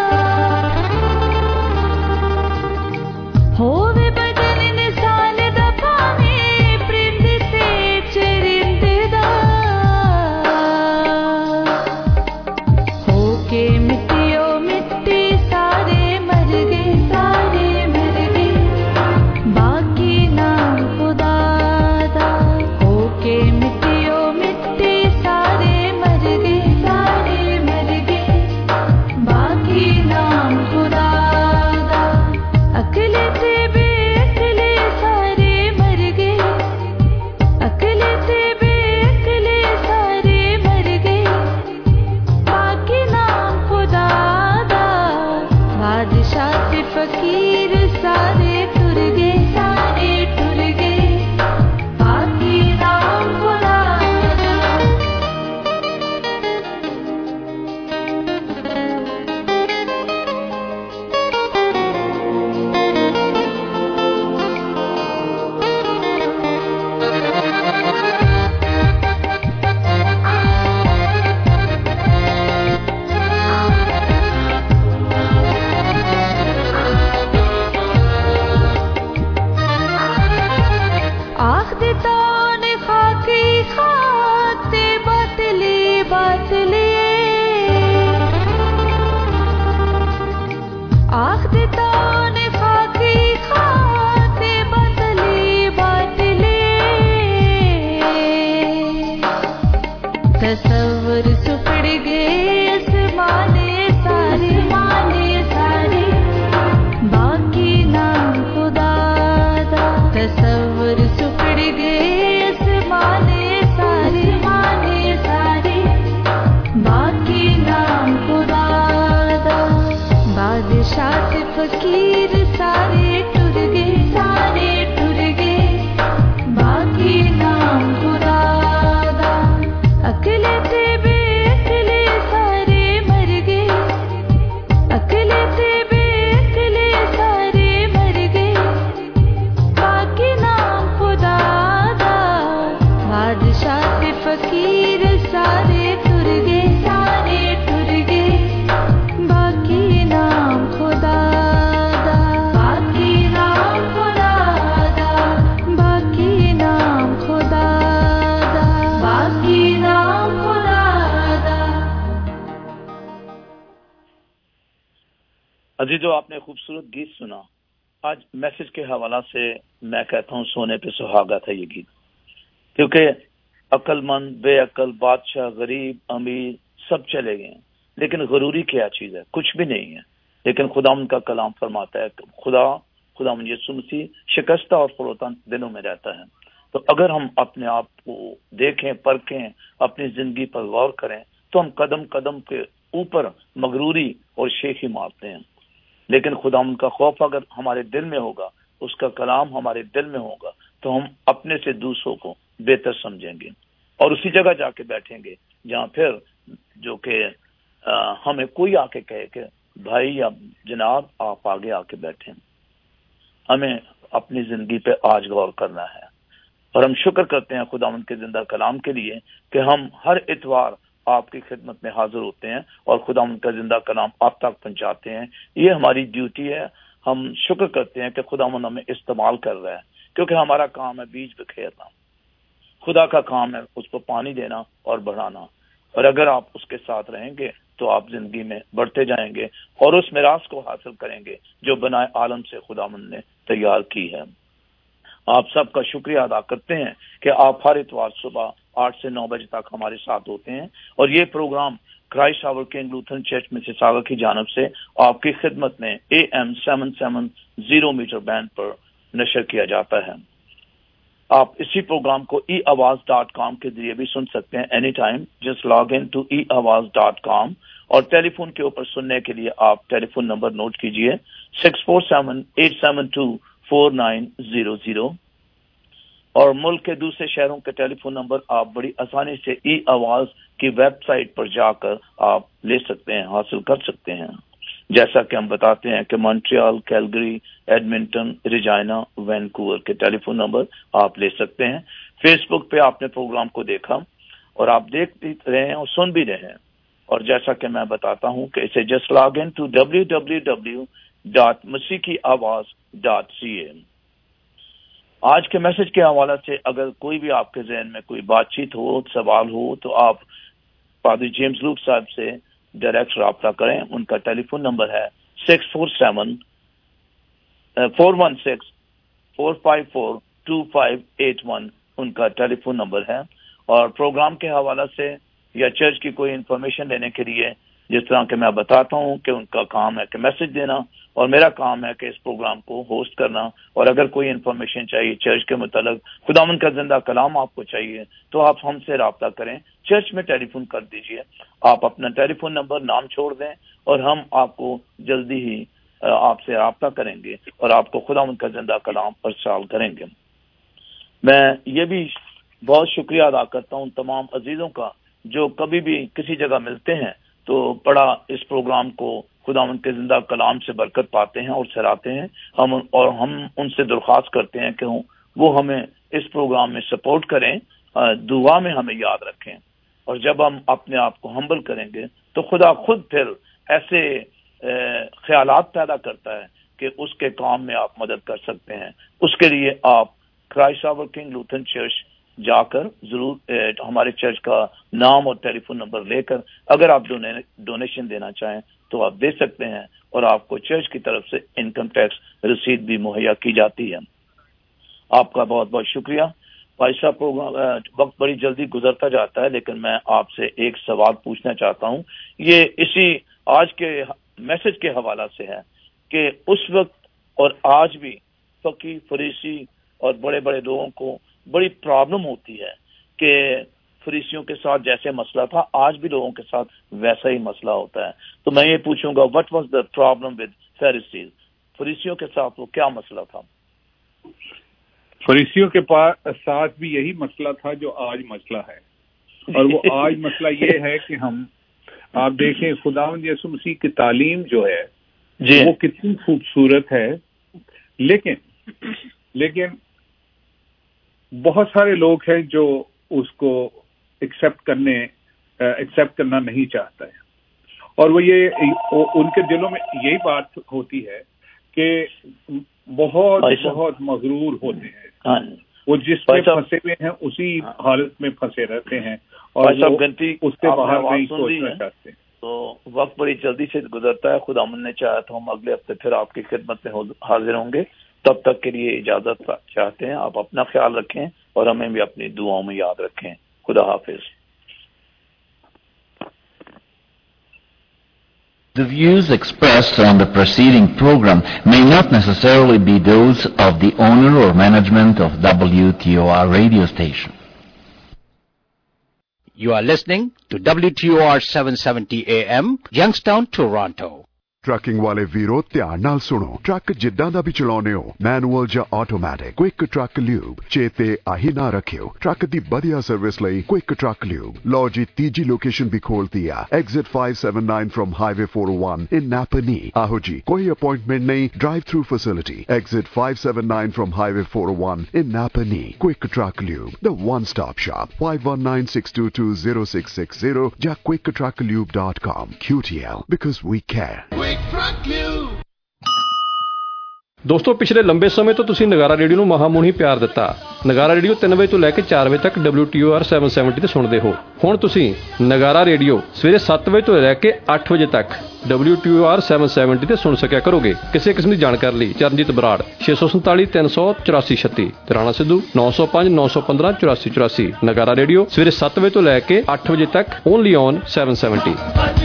होवे बदन निशान दा पावे, परिंद ते चरिंद दा। होके मिट्टियो मिट्टी सारे मर गए, सारे मर गए, बाकी नाम खुदा दा। होके मिट्टियो मिट्टी सारे मर गए, सारे मर गए, बाकी नाम खुदा दा। अकेले से बेअकेले सारे मर गए, अकेले से बेअकेले सारे मर गए, बाकी नाम खुदा दा। बादशाह से फकीर सारे टुर गए, सारे टुर गए, बाकी नाम खुदा दा। آخ دیتا نے خاکی کھاتے بدلی باطلے تصور سپڑ گئے اسمانے سارے باقی نام خدا دا تصور سپڑ گئے اسمانے سارے باقی نام خدا دا بادشاہ سے فقیر سارے ٹر گئے باقی نام خدا دا اکلے تے بے اکلے سارے مر گئے اکلے تے بے اکلے سارے مر گئے باقی نام خدا دا بادشاہ سے فقیر سارے ٹر گئے باقی نام خدا دا باقی نام خدا دا باقی نام خدا دا باقی نام خدا دا. عزیزو، آپ نے خوبصورت گیت سنا. آج میسج کے حوالہ سے میں کہتا ہوں سونے پہ سہاگا تھا یہ گیت، کیونکہ عقل مند، بے عقل، بادشاہ، غریب، امیر سب چلے گئے ہیں، لیکن غروری کیا چیز ہے؟ کچھ بھی نہیں ہے. لیکن خدا ان کا کلام فرماتا ہے کہ خدا من یسوع مسیح شکستہ اور فروتاں دلوں میں رہتا ہے. تو اگر ہم اپنے آپ کو دیکھیں، پرکھیں، اپنی زندگی پر غور کریں، تو ہم قدم قدم کے اوپر مغروری اور شیخی مارتے ہیں. لیکن خدا ان کا خوف اگر ہمارے دل میں ہوگا، اس کا کلام ہمارے دل میں ہوگا، تو ہم اپنے سے دوسروں کو بہتر سمجھیں گے اور اسی جگہ جا کے بیٹھیں گے جہاں پھر جو کہ ہمیں کوئی آ کے کہے کہ بھائی یا جناب آپ آگے آ کے بیٹھیں. ہمیں اپنی زندگی پہ آج غور کرنا ہے، اور ہم شکر کرتے ہیں خداوند کے زندہ کلام کے لیے کہ ہم ہر اتوار آپ کی خدمت میں حاضر ہوتے ہیں اور خداوند کا زندہ کلام آپ تک پہنچاتے ہیں. یہ ہماری ڈیوٹی ہے. ہم شکر کرتے ہیں کہ خداوند ہمیں استعمال کر رہا ہے، کیونکہ ہمارا کام ہے بیج بکھیرنا، خدا کا کام ہے اس کو پانی دینا اور بڑھانا. اور اگر آپ اس کے ساتھ رہیں گے تو آپ زندگی میں بڑھتے جائیں گے اور اس میراث کو حاصل کریں گے جو بنائے عالم سے خداوند نے تیار کی ہے. آپ سب کا شکریہ ادا کرتے ہیں کہ آپ ہر اتوار صبح 8 سے 9 بجے تک ہمارے ساتھ ہوتے ہیں، اور یہ programme Christ Our King Lutheran Church Mississauga کی جانب سے آپ کی خدمت میں AM 770 میٹر بینڈ پر نشر کیا جاتا ہے. آپ اسی پروگرام کو eAwaz.com کے ذریعے بھی سن سکتے ہیں any time. Just log in to eAwaz.com. اور ٹیلی فون کے اوپر سننے کے لیے آپ ٹیلی فون نمبر نوٹ کیجئے 647-872-4900. اور ملک کے دوسرے شہروں کے ٹیلی فون نمبر آپ بڑی آسانی سے eAwaz کی ویب سائٹ پر جا کر آپ لے سکتے ہیں، حاصل کر سکتے ہیں. جیسا کہ ہم بتاتے ہیں کہ Montreal, Calgary, Edmonton, Regina, Vancouver کے ٹیلی فون نمبر آپ لے سکتے ہیں. فیس بک پہ آپ نے پروگرام کو دیکھا اور آپ دیکھ بھی رہے ہیں اور سن بھی رہے ہیں. اور جیسا کہ میں بتاتا ہوں کہ اسے just log in to www.masikiawaz.ca. آج کے میسج کے حوالے سے اگر کوئی بھی آپ کے ذہن میں کوئی بات چیت ہو، سوال ہو، تو آپ پادری جیمز لوک صاحب سے ڈائریکٹ رابطہ کریں. ان کا ٹیلی فون نمبر ہے 647-416-454-2581. ان کا ٹیلی فون نمبر ہے. اور پروگرام کے حوالے سے یا چرچ کی کوئی انفارمیشن لینے کے لیے، جس طرح کہ میں بتاتا ہوں کہ ان کا کام ہے کہ میسج دینا اور میرا کام ہے کہ اس پروگرام کو ہوسٹ کرنا. اور اگر کوئی انفارمیشن چاہیے چرچ کے متعلق، خداوند کا زندہ کلام آپ کو چاہیے، تو آپ ہم سے رابطہ کریں. چرچ میں ٹیلی فون کر دیجئے. آپ اپنا ٹیلی فون نمبر، نام چھوڑ دیں اور ہم آپ کو جلدی ہی آپ سے رابطہ کریں گے اور آپ کو خداوند کا زندہ کلام ارسال کریں گے. میں یہ بھی بہت شکریہ ادا کرتا ہوں تمام عزیزوں کا جو کبھی بھی کسی جگہ ملتے ہیں تو بڑا اس پروگرام کو خداوند کے زندہ کلام سے برکت پاتے ہیں اور سراہتے ہیں. ہم ان سے درخواست کرتے ہیں کہ وہ ہمیں اس پروگرام میں سپورٹ کریں، دعا میں ہمیں یاد رکھیں. اور جب ہم اپنے آپ کو ہمبل کریں گے تو خدا خود پھر ایسے خیالات پیدا کرتا ہے کہ اس کے کام میں آپ مدد کر سکتے ہیں. اس کے لیے آپ Christ Our King Lutheran Church जाकर जरूर हमारे चर्च का नाम और टेलीफोन नंबर लेकर अगर आप डोनेशन देना चाहें तो आप दे सकते हैं, और आपको चर्च की तरफ से इनकम टैक्स रसीद भी मुहैया की जाती है। आपका बहुत बहुत शुक्रिया भाई साहब। प्रोग्राम वक्त बड़ी जल्दी गुजरता जाता है, लेकिन मैं आपसे एक सवाल पूछना चाहता हूं, ये इसी आज के मैसेज के हवाला से है कि उस वक्त और आज भी फकी फरीसी और बड़े बड़े लोगों को बड़ी प्रॉब्लम होती है कि फरीसियों के साथ जैसे मसला था आज भी लोगों के साथ वैसा ही मसला होता है। तो मैं ये पूछूंगा, what was the problem with Pharisees? फरीसियों के साथ वो क्या मसला था? फरीसियों के साथ भी यही मसला था जो आज मसला है, और वो आज मसला ये है कि आप देखें खुदावंद यीशु मसीह की तालीम जो है वो कितनी खूबसूरत है, लेकिन बहुत सारे लोग हैं जो उसको एक्सेप्ट करना नहीं चाहता है, और उनके दिलों में यही बात होती है कि बहुत मगरूर होते हैं, वो जिस पे फंसे हुए हैं उसी हालत में फंसे रहते हैं और उससे बाहर नहीं सोचना चाहते। तो वक्त बड़ी जल्दी से गुजरता है, खुदावंद ने चाहा तो हम अगले हफ्ते फिर आपकी खिदमत में हाजिर होंगे। तब तक के लिए इजाजत चाहते हैं। आप अपना ख्याल रखें और हमें भी अपनी दुआओं में याद रखें। खुदा हाफिज। The views expressed on the preceding program may not necessarily be those of the owner or management of WTOR radio station. You are listening to WTOR 770 AM, Youngstown, Toronto. Trucking ਵਾਲੇ ਵੀਰੋ ਧਿਆਨ ਨਾਲ ਸੁਣੋ। ਟਰੱਕ ਜਿੱਦਾਂ ਦਾ ਵੀ ਚਲਾਉਣੇ ਹੋ, manual ਜਾਂ automatic, quick truck lube ਚੇਤੇ ਆਹੀ ਨਾ ਰੱਖਿਓ। ਟਰੱਕ ਦੀ ਵਧੀਆ ਸਰਵਿਸ ਲਈ ਕੁਇਕ ਟਰੱਕ ਲਿਊਬ। ਲਓ ਜੀ ਤੀਜੀ ਲੋਕੇਸ਼ਨ ਵੀ ਖੋਲਤੀ ਆ, exit 579 from highway 401 in Napanee. ਆਹੋ ਜੀ, ਕੋਈ ਅਪਾਇੰਟਮੈਂਟ ਨਹੀਂ, drive through facility. Exit 579 from highway 401 in Napanee. Quick truck lube, the one stop shop. 5196220660 ਜਾਂ quicktrucklube.com। QTL, because we care। ਦੋਸਤੋ, ਪਿਛਲੇ ਲੰਬੇ ਸਮੇਂ ਤੋਂ ਤੁਸੀਂ ਨਗਾਰਾ ਰੇਡੀਓ ਨੂੰ ਮਹਾਮੂਣੀ ਪਿਆਰ ਦਿੱਤਾ। ਨਗਾਰਾ ਰੇਡੀਓ 3 ਵਜੇ ਤੋਂ ਲੈ ਕੇ 4 ਵਜੇ ਤੱਕ WTOR 770 ਤੇ ਸੁਣਦੇ ਹੋ। ਹੁਣ ਤੁਸੀਂ ਨਗਾਰਾ ਰੇਡੀਓ ਸਵੇਰੇ 7 ਵਜੇ ਤੋਂ ਲੈ ਕੇ 8 ਵਜੇ ਤੱਕ WTOR 770 ਤੇ ਸੁਣ ਸਕਿਆ ਕਰੋਗੇ। ਕਿਸੇ ਕਿਸਮ ਦੀ ਜਾਣਕਾਰੀ ਲਈ ਚਰਨਜੀਤ ਬਰਾੜ 647 384 36, ਰਾਣਾ ਸਿੱਧੂ 905 915 84 84। ਨਗਾਰਾ ਰੇਡੀਓ ਸਵੇਰੇ 7 ਵਜੇ ਤੋਂ ਲੈ ਕੇ 8 ਵਜੇ ਤੱਕ ਓਨਲੀ ਔਨ 770।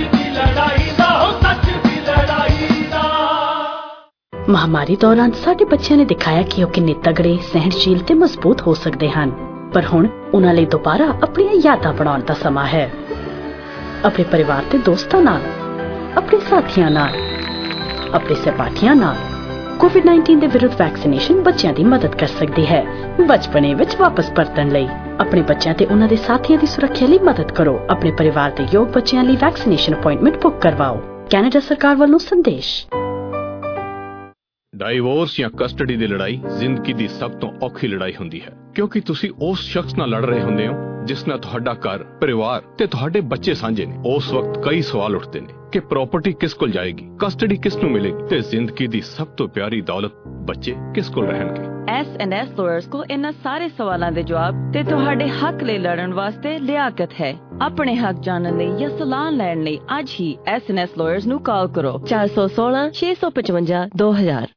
ਮਹਾਮਾਰੀ ਦੌਰਾਨ ਸਾਡੇ ਬੱਚਿਆਂ ਨੇ ਦਿਖਾਇਆ ਕਿ ਉਹ ਕਿੰਨੇ ਤਗੜੇ, ਸਹਿਣਸ਼ੀਲ ਤੇ ਮਜ਼ਬੂਤ ਹੋ ਸਕਦੇ ਹਨ। ਪਰ ਹੁਣ ਉਹਨਾਂ ਲਈ ਦੁਬਾਰਾ ਆਪਣੀਆਂ ਯਾਦਾਂ ਬਣਾਉਣ ਦਾ ਸਮਾਂ ਹੈ। ਆਪਣੇ ਪਰਿਵਾਰ ਤੇ ਦੋਸਤਾਂ ਨਾਲ, ਆਪਣੇ ਸਾਥੀਆਂ ਨਾਲ, ਆਪਣੇ ਸਹਿਪਾਠੀਆਂ ਨਾਲ। ਕੋਵਿਡ-19 ਦੇ ਵਿਰੁੱਧ ਵੈਕਸੀਨੇਸ਼ਨ ਬੱਚਿਆਂ ਦੀ ਮਦਦ ਕਰ ਸਕਦੀ ਹੈ ਬਚਪਨੇ ਵਿੱਚ ਵਾਪਸ ਪਰਤਣ ਲਈ। ਆਪਣੇ ਬੱਚਿਆਂ ਤੇ ਉਹਨਾਂ ਦੇ ਸਾਥੀਆਂ ਦੀ ਸੁਰੱਖਿਆ ਲਈ ਮਦਦ ਕਰੋ। ਆਪਣੇ ਪਰਿਵਾਰ ਦੇ ਯੋਗ ਬੱਚਿਆਂ ਲਈ ਵੈਕਸੀਨੇਸ਼ਨ ਅਪਾਇੰਟਮੈਂਟ ਬੁੱਕ ਕਰਵਾਓ। ਕੈਨੇਡਾ ਸਰਕਾਰ ਵੱਲੋਂ ਸੰਦੇਸ਼। ਡਾਈਵੋਰਸ ਜਾਂ ਕਸਟਡੀ ਦੀ ਲੜਾਈ ਜ਼ਿੰਦਗੀ ਦੀ ਸਭ ਤੋਂ ਔਖੀ ਲੜਾਈ ਹੁੰਦੀ ਹੈ, ਕਿਉਂਕਿ ਤੁਸੀਂ ਉਸ ਸ਼ਖਸ ਨਾਲ ਲੜ ਰਹੇ ਹੁੰਦੇ ਹੋ ਜਿਸ ਨਾਲ ਤੁਹਾਡਾ ਘਰ, ਪਰਿਵਾਰ ਤੇ ਤੁਹਾਡੇ ਬੱਚੇ ਸਾਂਝੇ ਨੇ। ਉਸ ਵਕਤ ਕਈ ਸਵਾਲ ਉੱਠਦੇ ਨੇ ਕਿ ਪ੍ਰਾਪਰਟੀ ਕਿਸ ਕੋਲ ਜਾਏਗੀ, ਕਸਟਡੀ ਕਿਸ ਨੂੰ ਮਿਲੇਗੀ ਤੇ ਜ਼ਿੰਦਗੀ ਦੀ ਸਭ ਤੋਂ ਪਿਆਰੀ ਦੌਲਤ ਬੱਚੇ ਕਿਸ ਕੋਲ ਰਹਿਣਗੇ। S&S ਲਾਇਰਸ ਕੋ ਇਹਨਾਂ ਸਾਰੇ ਸਵਾਲਾਂ ਦੇ ਜਵਾਬ ਤੇ ਤੁਹਾਡੇ ਹੱਕ ਲਈ ਲੜਨ ਵਾਸਤੇ ਲਿਆਕਤ ਹੈ। ਆਪਣੇ ਹੱਕ ਜਾਣਨ ਲਈ ਜਾਂ ਸਲਾਹ ਲੈਣ ਲਈ ਅੱਜ ਹੀ S&S ਲਾਇਰਸ ਨੂੰ ਕਾਲ ਕਰੋ 416 655 2000।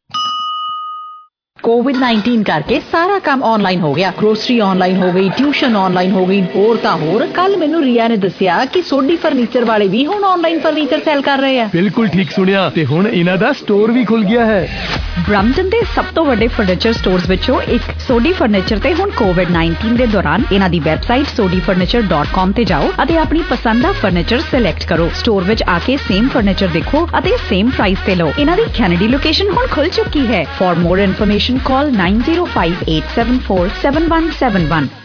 कोविड-19 करके सारा काम ऑनलाइन हो गया। ग्रोसरी ऑनलाइन हो गई, ट्यूशन ऑनलाइन हो गई। होर तां होर कल मैनू रिया ने दसिया कि सोडी फर्नीचर वाले भी हुण ऑनलाइन फर्नीचर सेल कर रहे हैं। बिल्कुल ठीक सुनिया ते हुण इन्हां दा स्टोर भी खुल गया है। ब्रम्पटन ਦੇ ਸਭ ਤੋਂ ਵੱਡੇ ਫਰਨੀਚਰ ਸਟੋਰਸ ਵਿੱਚੋਂ ਇੱਕ ਸੋਡੀ ਫਰਨੀਚਰ ਤੇ ਹੁਣ ਕੋਵਿਡ-19 ਦੇ ਦੌਰਾਨ ਇਹਨਾਂ ਦੀ ਵੈਬਸਾਈਟ sodifurniture.com ਤੇ ਜਾਓ ਅਤੇ ਆਪਣੀ ਪਸੰਦ ਦਾ ਫਰਨੀਚਰ ਸਿਲੈਕਟ ਕਰੋ। ਸਟੋਰ ਵਿੱਚ ਆ ਕੇ ਸੇਮ ਫਰਨੀਚਰ ਦੇਖੋ ਅਤੇ ਸੇਮ ਪ੍ਰਾਈਸ ਤੇ ਲਓ। ਇਹਨਾਂ ਦੀ ਕੈਨੇਡੀ ਲੋਕੇਸ਼ਨ ਹੁਣ ਖੁੱਲ ਚੁੱਕੀ ਹੈ। For more information call 9058747171।